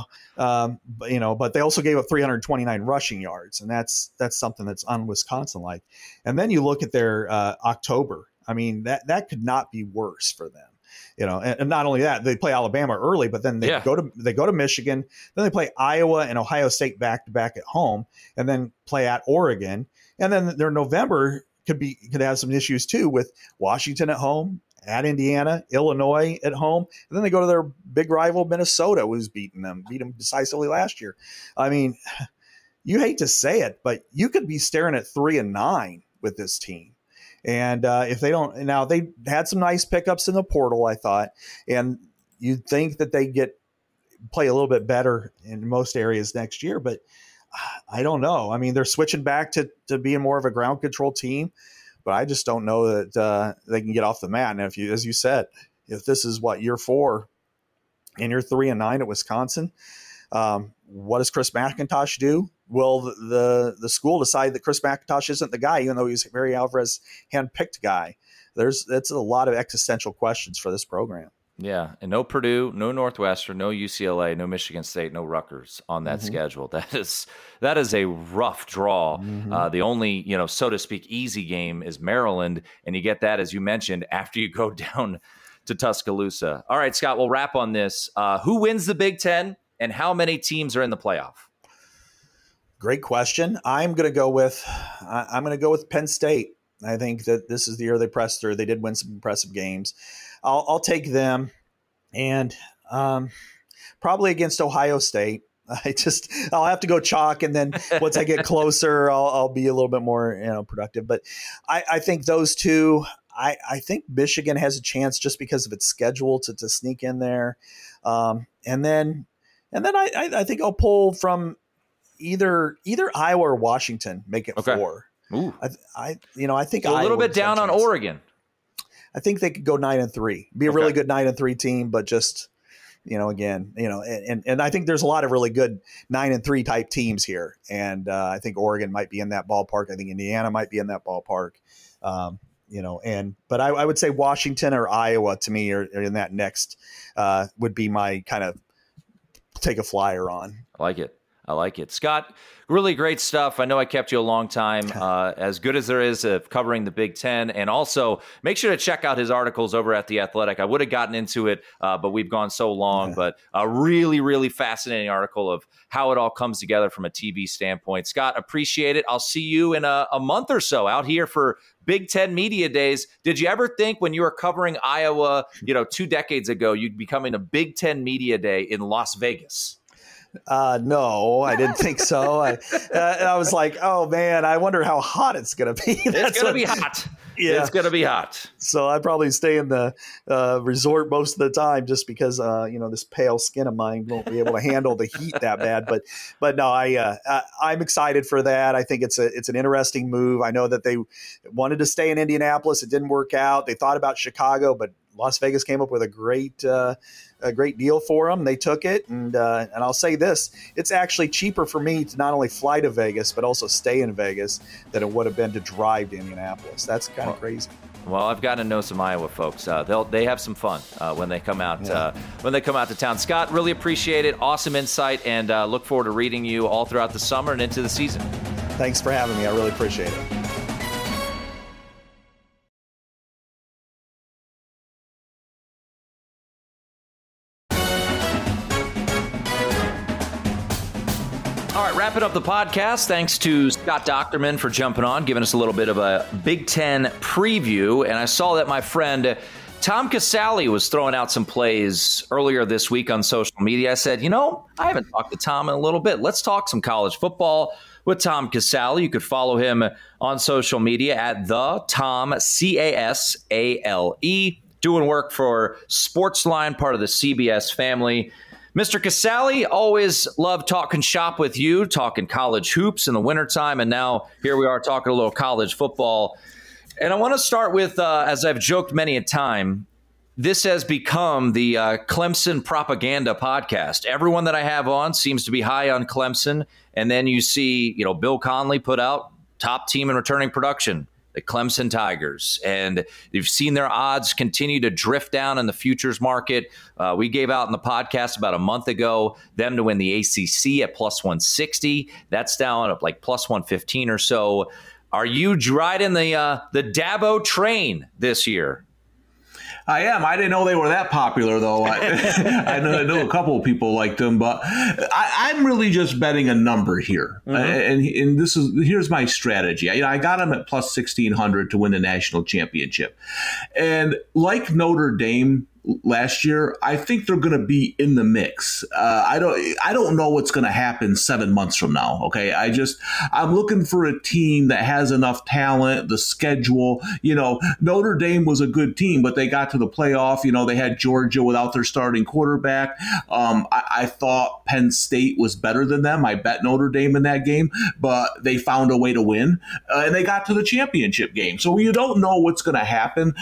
but they also gave up 329 rushing yards. And that's something that's un-Wisconsin-like. And then you look at their October. I mean, that could not be worse for them. And not only that, they play Alabama early, but then they go to Michigan, then they play Iowa and Ohio State back to back at home, and then play at Oregon, and then their November could have some issues too with Washington at home, at Indiana, Illinois at home, and then they go to their big rival Minnesota, who's beat them decisively last year. I mean, you hate to say it, but you could be staring at 3-9 with this team. And if they don't, now they had some nice pickups in the portal, I thought, and you'd think that they play a little bit better in most areas next year, but I don't know. I mean, they're switching back to being more of a ground control team, but I just don't know that they can get off the mat. And as you said, if this is year 4 and you're 3-9 at Wisconsin, What does Chris McIntosh do? Will the school decide that Chris McIntosh isn't the guy, even though he's a Barry Alvarez handpicked guy? That's a lot of existential questions for this program. Yeah, and no Purdue, no Northwestern, no UCLA, no Michigan State, no Rutgers on that schedule. That is a rough draw. The only, so to speak, easy game is Maryland, and you get that, as you mentioned, after you go down to Tuscaloosa. All right, Scott, we'll wrap on this. Who wins the Big Ten, and how many teams are in the playoff? Great question. I'm going to go with Penn State. I think that this is the year they pressed through. They did win some impressive games. I'll take them, and probably against Ohio State. I'll have to go chalk, and then once I get closer, I'll be a little bit more productive. But I think those two. I think Michigan has a chance just because of its schedule to sneak in there, and then I think I'll pull from either Iowa or Washington, make it 4. Ooh. I think so a little bit down on Oregon. I think they could go 9-3, be a really good 9-3 team, but just, again, and I think there's a lot of really good 9-3 type teams here. And I think Oregon might be in that ballpark. I think Indiana might be in that ballpark. But I would say Washington or Iowa to me are in that next, would be my kind of take a flyer on. I like it. Scott, really great stuff. I know I kept you a long time, as good as there is of covering the Big Ten. And also, make sure to check out his articles over at The Athletic. I would have gotten into it, but we've gone so long. But a really, really fascinating article of how it all comes together from a TV standpoint. Scott, appreciate it. I'll see you in a month or so out here for Big Ten Media Days. Did you ever think when you were covering Iowa, 2 decades ago, you'd be coming to Big Ten Media Day in Las Vegas? No, I didn't think so. I was like, oh man, I wonder how hot it's going to be. It's going to be hot. Yeah. It's going to be hot. So I'd probably stay in the resort most of the time just because, this pale skin of mine won't be able to handle the heat that bad. But no, I'm excited for that. I think it's an interesting move. I know that they wanted to stay in Indianapolis. It didn't work out. They thought about Chicago, but Las Vegas came up with a great deal for them. They took it, and I'll say this: it's actually cheaper for me to not only fly to Vegas but also stay in Vegas than it would have been to drive to Indianapolis. That's kind of crazy. Well, I've gotten to know some Iowa folks. They have some fun when they come out to town. Scott, really appreciate it. Awesome insight, and look forward to reading you all throughout the summer and into the season. Thanks for having me. I really appreciate it. All right, wrapping up the podcast. Thanks to Scott Dochterman for jumping on, giving us a little bit of a Big Ten preview. And I saw that my friend Tom Casale was throwing out some plays earlier this week on social media. I said, I haven't talked to Tom in a little bit. Let's talk some college football with Tom Casale. You could follow him on social media at the Tom Casale, doing work for Sportsline, part of the CBS family. Mr. Casale, always love talking shop with you, talking college hoops in the wintertime, and now here we are talking a little college football. And I want to start with, as I've joked many a time, this has become the Clemson propaganda podcast. Everyone that I have on seems to be high on Clemson, and then you see, Bill Conley put out top team in returning production, the Clemson Tigers, and you've seen their odds continue to drift down in the futures market. We gave out in the podcast about a month ago them to win the ACC at plus 160. That's down at like plus 115 or so. Are you riding the Dabo train this year? I am. I didn't know they were that popular, though. I know a couple of people liked them, but I'm really just betting a number here. And here's my strategy. I got them at plus 1,600 to win the national championship. And like Notre Dame last year, I think they're going to be in the mix. I don't know what's going to happen 7 months from now. Okay. I'm looking for a team that has enough talent, the schedule. Notre Dame was a good team, but they got to the playoff. They had Georgia without their starting quarterback. I thought Penn State was better than them. I bet Notre Dame in that game, but they found a way to win, and they got to the championship game. So you don't know what's going to happen.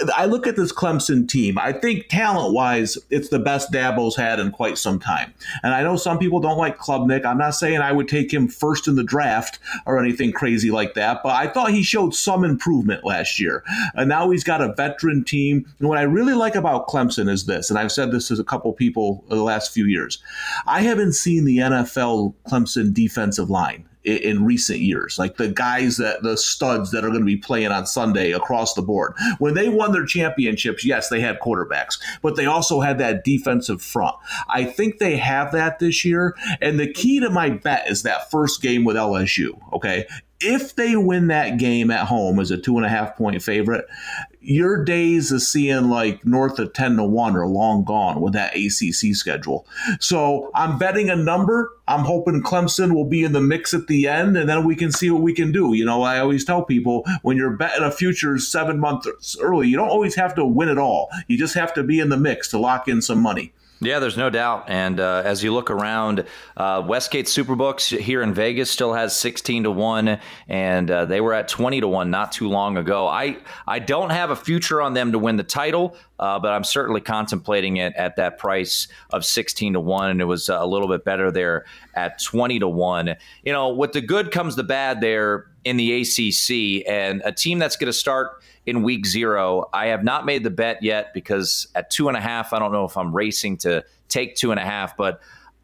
I look at this Clemson team. I think talent-wise, it's the best Dabo's had in quite some time. And I know some people don't like Klubnik. I'm not saying I would take him first in the draft or anything crazy like that, but I thought he showed some improvement last year. And now he's got a veteran team. And what I really like about Clemson is this, and I've said this to a couple people the last few years. I haven't seen the NFL Clemson defensive line in recent years, like the studs that are going to be playing on Sunday across the board. When they won their championships, yes, they had quarterbacks, but they also had that defensive front. I think they have that this year. And the key to my bet is that first game with LSU. Okay. If they win that game at home as a 2.5-point favorite, your days of seeing like north of 10-1 are long gone with that ACC schedule. So I'm betting a number. I'm hoping Clemson will be in the mix at the end, and then we can see what we can do. You know, I always tell people when you're betting a future 7 months early, you don't always have to win it all. You just have to be in the mix to lock in some money. Yeah, there's no doubt. And as you look around, Westgate Superbooks here in Vegas still has 16-1, and they were at 20-1 not too long ago. I don't have a future on them to win the title, but I'm certainly contemplating it at that price of 16-1, and it was a little bit better there at 20-1. You know, with the good comes the bad there in the ACC, and a team that's going to start in week 0. I have not made the bet yet because at 2.5, I don't know if I'm racing to take 2.5, but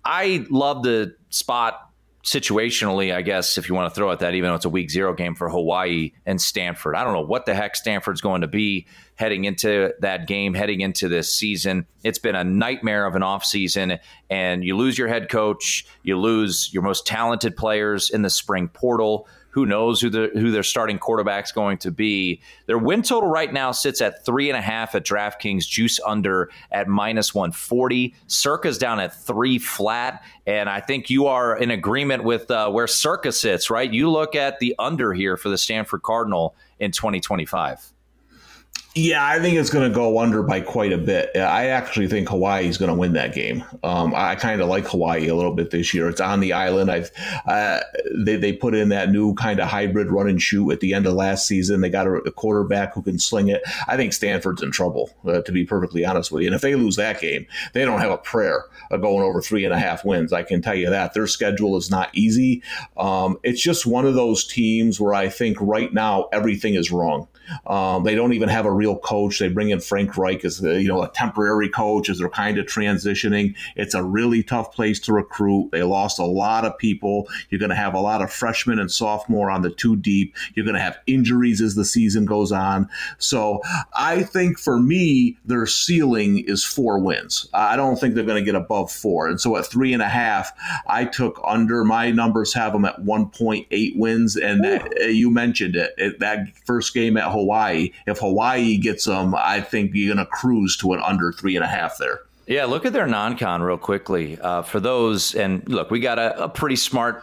I love the spot situationally, I guess, if you want to throw at that, even though it's a week 0 game for Hawaii and Stanford. I don't know what the heck Stanford's going to be heading into that game, heading into this season. It's been a nightmare of an offseason, and you lose your head coach, you lose your most talented players in the spring portal. Who knows who their starting quarterback's going to be? Their win total right now sits at 3.5 at DraftKings, juice under at -140. Circa's down at 3 flat, and I think you are in agreement with where Circa sits, right? You look at the under here for the Stanford Cardinal in 2025. Yeah, I think it's going to go under by quite a bit. I actually think Hawaii is going to win that game. I kind of like Hawaii a little bit this year. It's on the island. They put in that new kind of hybrid run and shoot at the end of last season. They got a quarterback who can sling it. I think Stanford's in trouble, to be perfectly honest with you. And if they lose that game, they don't have a prayer of going over 3.5 wins. I can tell you that. Their schedule is not easy. It's just one of those teams where I think right now everything is wrong. They don't even have a real coach. They bring in Frank Reich as a temporary coach as they're kind of transitioning. It's a really tough place to recruit. They lost a lot of people. You're going to have a lot of freshmen and sophomore on the 2 deep. You're going to have injuries as the season goes on. So I think for me, their ceiling is 4 wins. I don't think they're going to get above 4. And so at 3.5, I took under. My numbers have them at 1.8 wins. And you mentioned it, that first game at Hawaii. If Hawaii gets them, I think you're going to cruise to an under 3.5 there. Yeah, look at their non-con real quickly. For those, and look, we got a pretty smart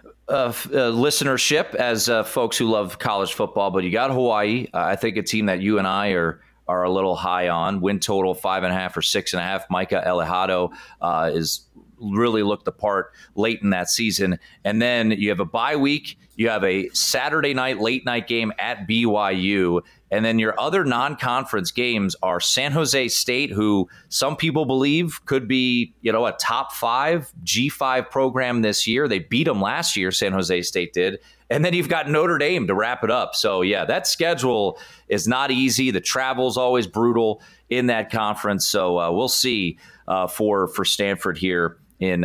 listenership as folks who love college football, but you got Hawaii. I think a team that you and I are a little high on. Win total 5.5 or 6.5. Micah Alejado is really looked the part late in that season. And then you have a bye week. You have a Saturday night, late night game at BYU. And then your other non-conference games are San Jose State, who some people believe could be, a top 5 G5 program this year. They beat them last year, San Jose State did. And then you've got Notre Dame to wrap it up. So, yeah, that schedule is not easy. The travel's always brutal in that conference. So we'll see for Stanford here in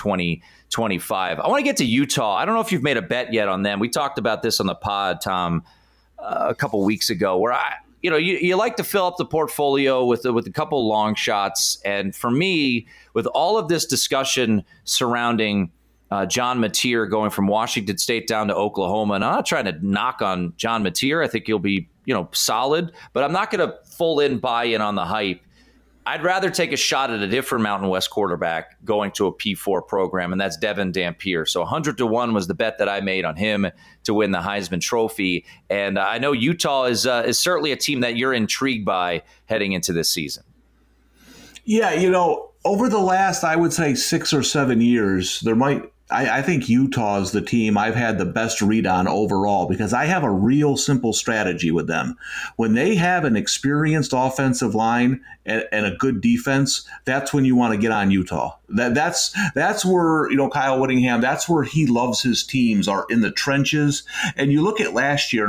2025. I want to get to Utah. I don't know if you've made a bet yet on them. We talked about this on the pod, Tom, a couple weeks ago, where you like to fill up the portfolio with a couple long shots. And for me, with all of this discussion surrounding John Mateer going from Washington State down to Oklahoma, and I'm not trying to knock on John Mateer. I think he'll be solid, but I'm not going to full in buy in on the hype. I'd rather take a shot at a different Mountain West quarterback going to a P4 program, and that's Devin Dampier. So 100-1 was the bet that I made on him to win the Heisman Trophy. And I know Utah is certainly a team that you're intrigued by heading into this season. Yeah, over the last, I would say, 6 or 7 years, I think Utah is the team I've had the best read on overall because I have a real simple strategy with them. When they have an experienced offensive line and a good defense, that's when you want to get on Utah. That's where, Kyle Whittingham, that's where he loves his teams, are in the trenches. And you look at last year, and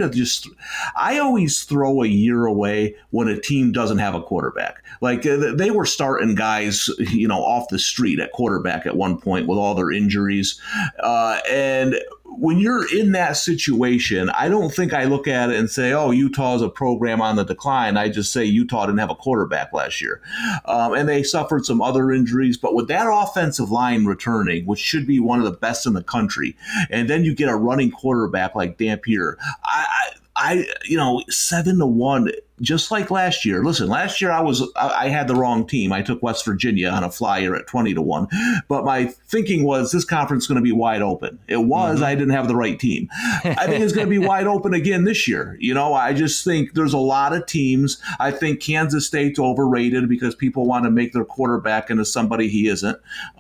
I always throw a year away when a team doesn't have a quarterback. Like they were starting guys, off the street at quarterback at one point with all their injuries. And when you're in that situation, I don't think I look at it and say, oh, Utah is a program on the decline. I just say Utah didn't have a quarterback last year. And they suffered some other injuries. But with that offensive line returning, which should be one of the best in the country, and then you get a running quarterback like Dampier, I 7-1, just like last year. Listen, last year I had the wrong team. I took West Virginia on a flyer at 20-1, but my thinking was this conference is going to be wide open. It was. I didn't have the right team. I think it's going to be wide open again this year. I just think there's a lot of teams. I think Kansas State's overrated because people want to make their quarterback into somebody he isn't.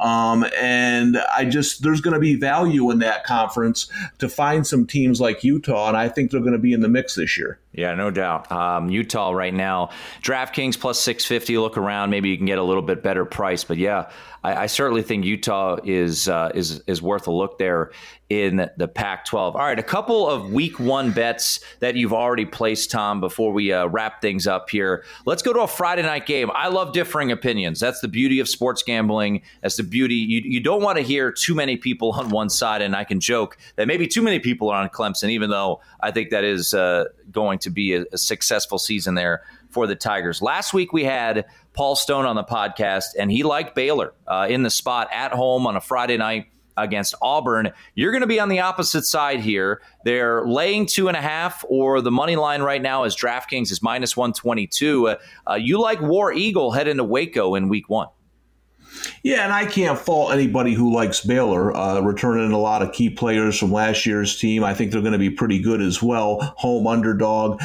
And there's going to be value in that conference to find some teams like Utah, and I think they're going to be in the mix this year. Yeah, no doubt. Utah right now, DraftKings plus 650. Look around, maybe you can get a little bit better price. But yeah, I certainly think Utah is worth a look there in the Pac-12. All right, a couple of Week 1 bets that you've already placed, Tom. Before we wrap things up here, let's go to a Friday night game. I love differing opinions. That's the beauty of sports gambling. That's the beauty. You don't want to hear too many people on one side, and I can joke that maybe too many people are on Clemson, even though I think that is going to be a successful season there for the Tigers. Last week we had Paul Stone on the podcast, and he liked Baylor in the spot at home on a Friday night against Auburn. You're going to be on the opposite side here. They're laying 2.5, or the money line right now is DraftKings is minus 122. You like War Eagle head into Waco in Week 1. Yeah, and I can't fault anybody who likes Baylor, returning a lot of key players from last year's team. I think they're going to be pretty good as well. Home underdog.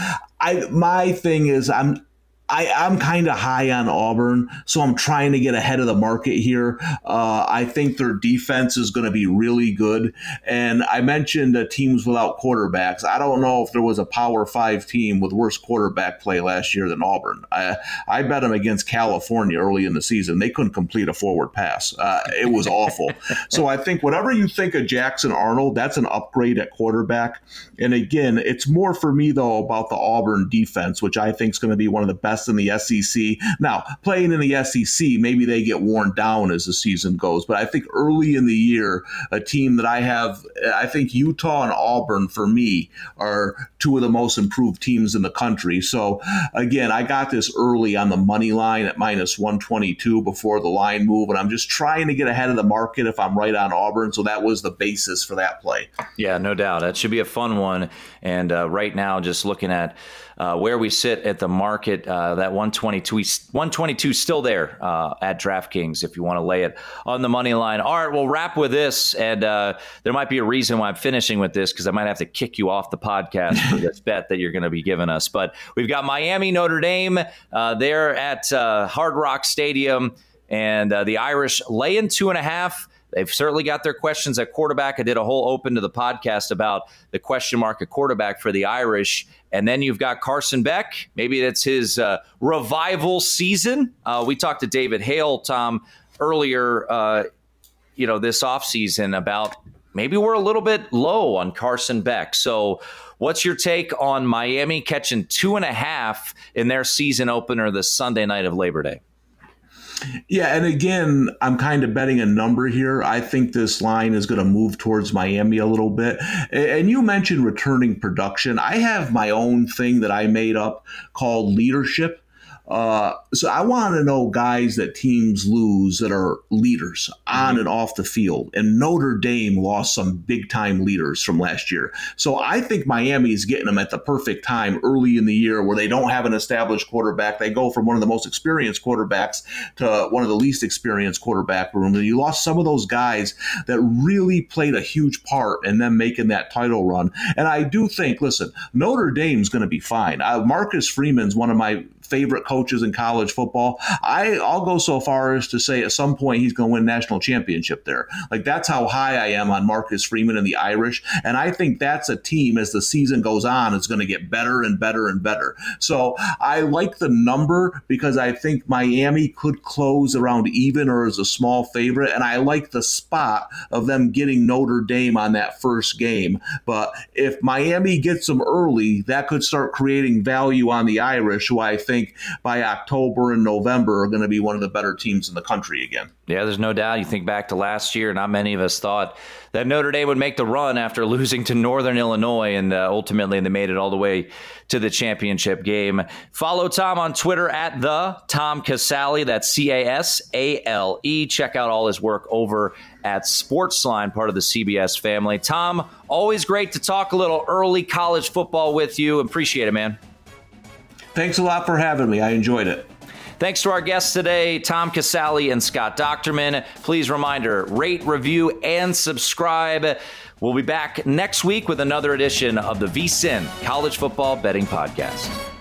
My thing is I'm kind of high on Auburn, so I'm trying to get ahead of the market here. I think their defense is going to be really good. And I mentioned teams without quarterbacks. I don't know if there was a Power 5 team with worse quarterback play last year than Auburn. I bet them against California early in the season. They couldn't complete a forward pass. It was awful. So I think whatever you think of Jackson Arnold, that's an upgrade at quarterback. And again, it's more for me, though, about the Auburn defense, which I think is going to be one of the best in the SEC. Now, playing in the SEC, maybe they get worn down as the season goes. But I think early in the year, a team that I think Utah and Auburn, for me, are two of the most improved teams in the country. So, again, I got this early on the money line at minus 122 before the line move, and I'm just trying to get ahead of the market if I'm right on Auburn. So that was the basis for that play. Yeah, no doubt. That should be a fun one. And right now, just looking at where we sit at the market, that 122 still there at DraftKings if you want to lay it on the money line. All right, we'll wrap with this, and there might be a reason why I'm finishing with this because I might have to kick you off the podcast for this bet that you're going to be giving us. But we've got Miami, Notre Dame there at Hard Rock Stadium, and the Irish laying 2.5. They've certainly got their questions at quarterback. I did a whole open to the podcast about the question mark at quarterback for the Irish. And then you've got Carson Beck. Maybe it's his revival season. We talked to David Hale, Tom, earlier, this offseason about maybe we're a little bit low on Carson Beck. So what's your take on Miami catching 2.5 in their season opener the Sunday night of Labor Day? Yeah, and again, I'm kind of betting a number here. I think this line is going to move towards Miami a little bit. And you mentioned returning production. I have my own thing that I made up called leadership. So I want to know guys that teams lose that are leaders on and off the field. And Notre Dame lost some big-time leaders from last year. So I think Miami is getting them at the perfect time early in the year where they don't have an established quarterback. They go from one of the most experienced quarterbacks to one of the least experienced quarterback rooms. And you lost some of those guys that really played a huge part in them making that title run. And I do think, listen, Notre Dame's going to be fine. Marcus Freeman's one of my favorite coaches in college football. I'll go so far as to say at some point he's going to win a national championship there. Like, that's how high I am on Marcus Freeman and the Irish. And I think that's a team, as the season goes on, is going to get better and better and better. So I like the number because I think Miami could close around even or as a small favorite. And I like the spot of them getting Notre Dame on that first game. But if Miami gets them early, that could start creating value on the Irish, who I think by October and November are going to be one of the better teams in the country again. Yeah, there's no doubt. You think back to last year, not many of us thought that Notre Dame would make the run after losing to Northern Illinois, and ultimately they made it all the way to the championship game. Follow Tom on Twitter at the Tom Casale. That's Casale. Check out all his work over at Sportsline, part of the CBS family. Tom, always great to talk a little early college football with you. Appreciate it, man. Thanks a lot for having me. I enjoyed it. Thanks to our guests today, Tom Casale and Scott Docterman. Please reminder, rate, review, and subscribe. We'll be back next week with another edition of the VSiN College Football Betting Podcast.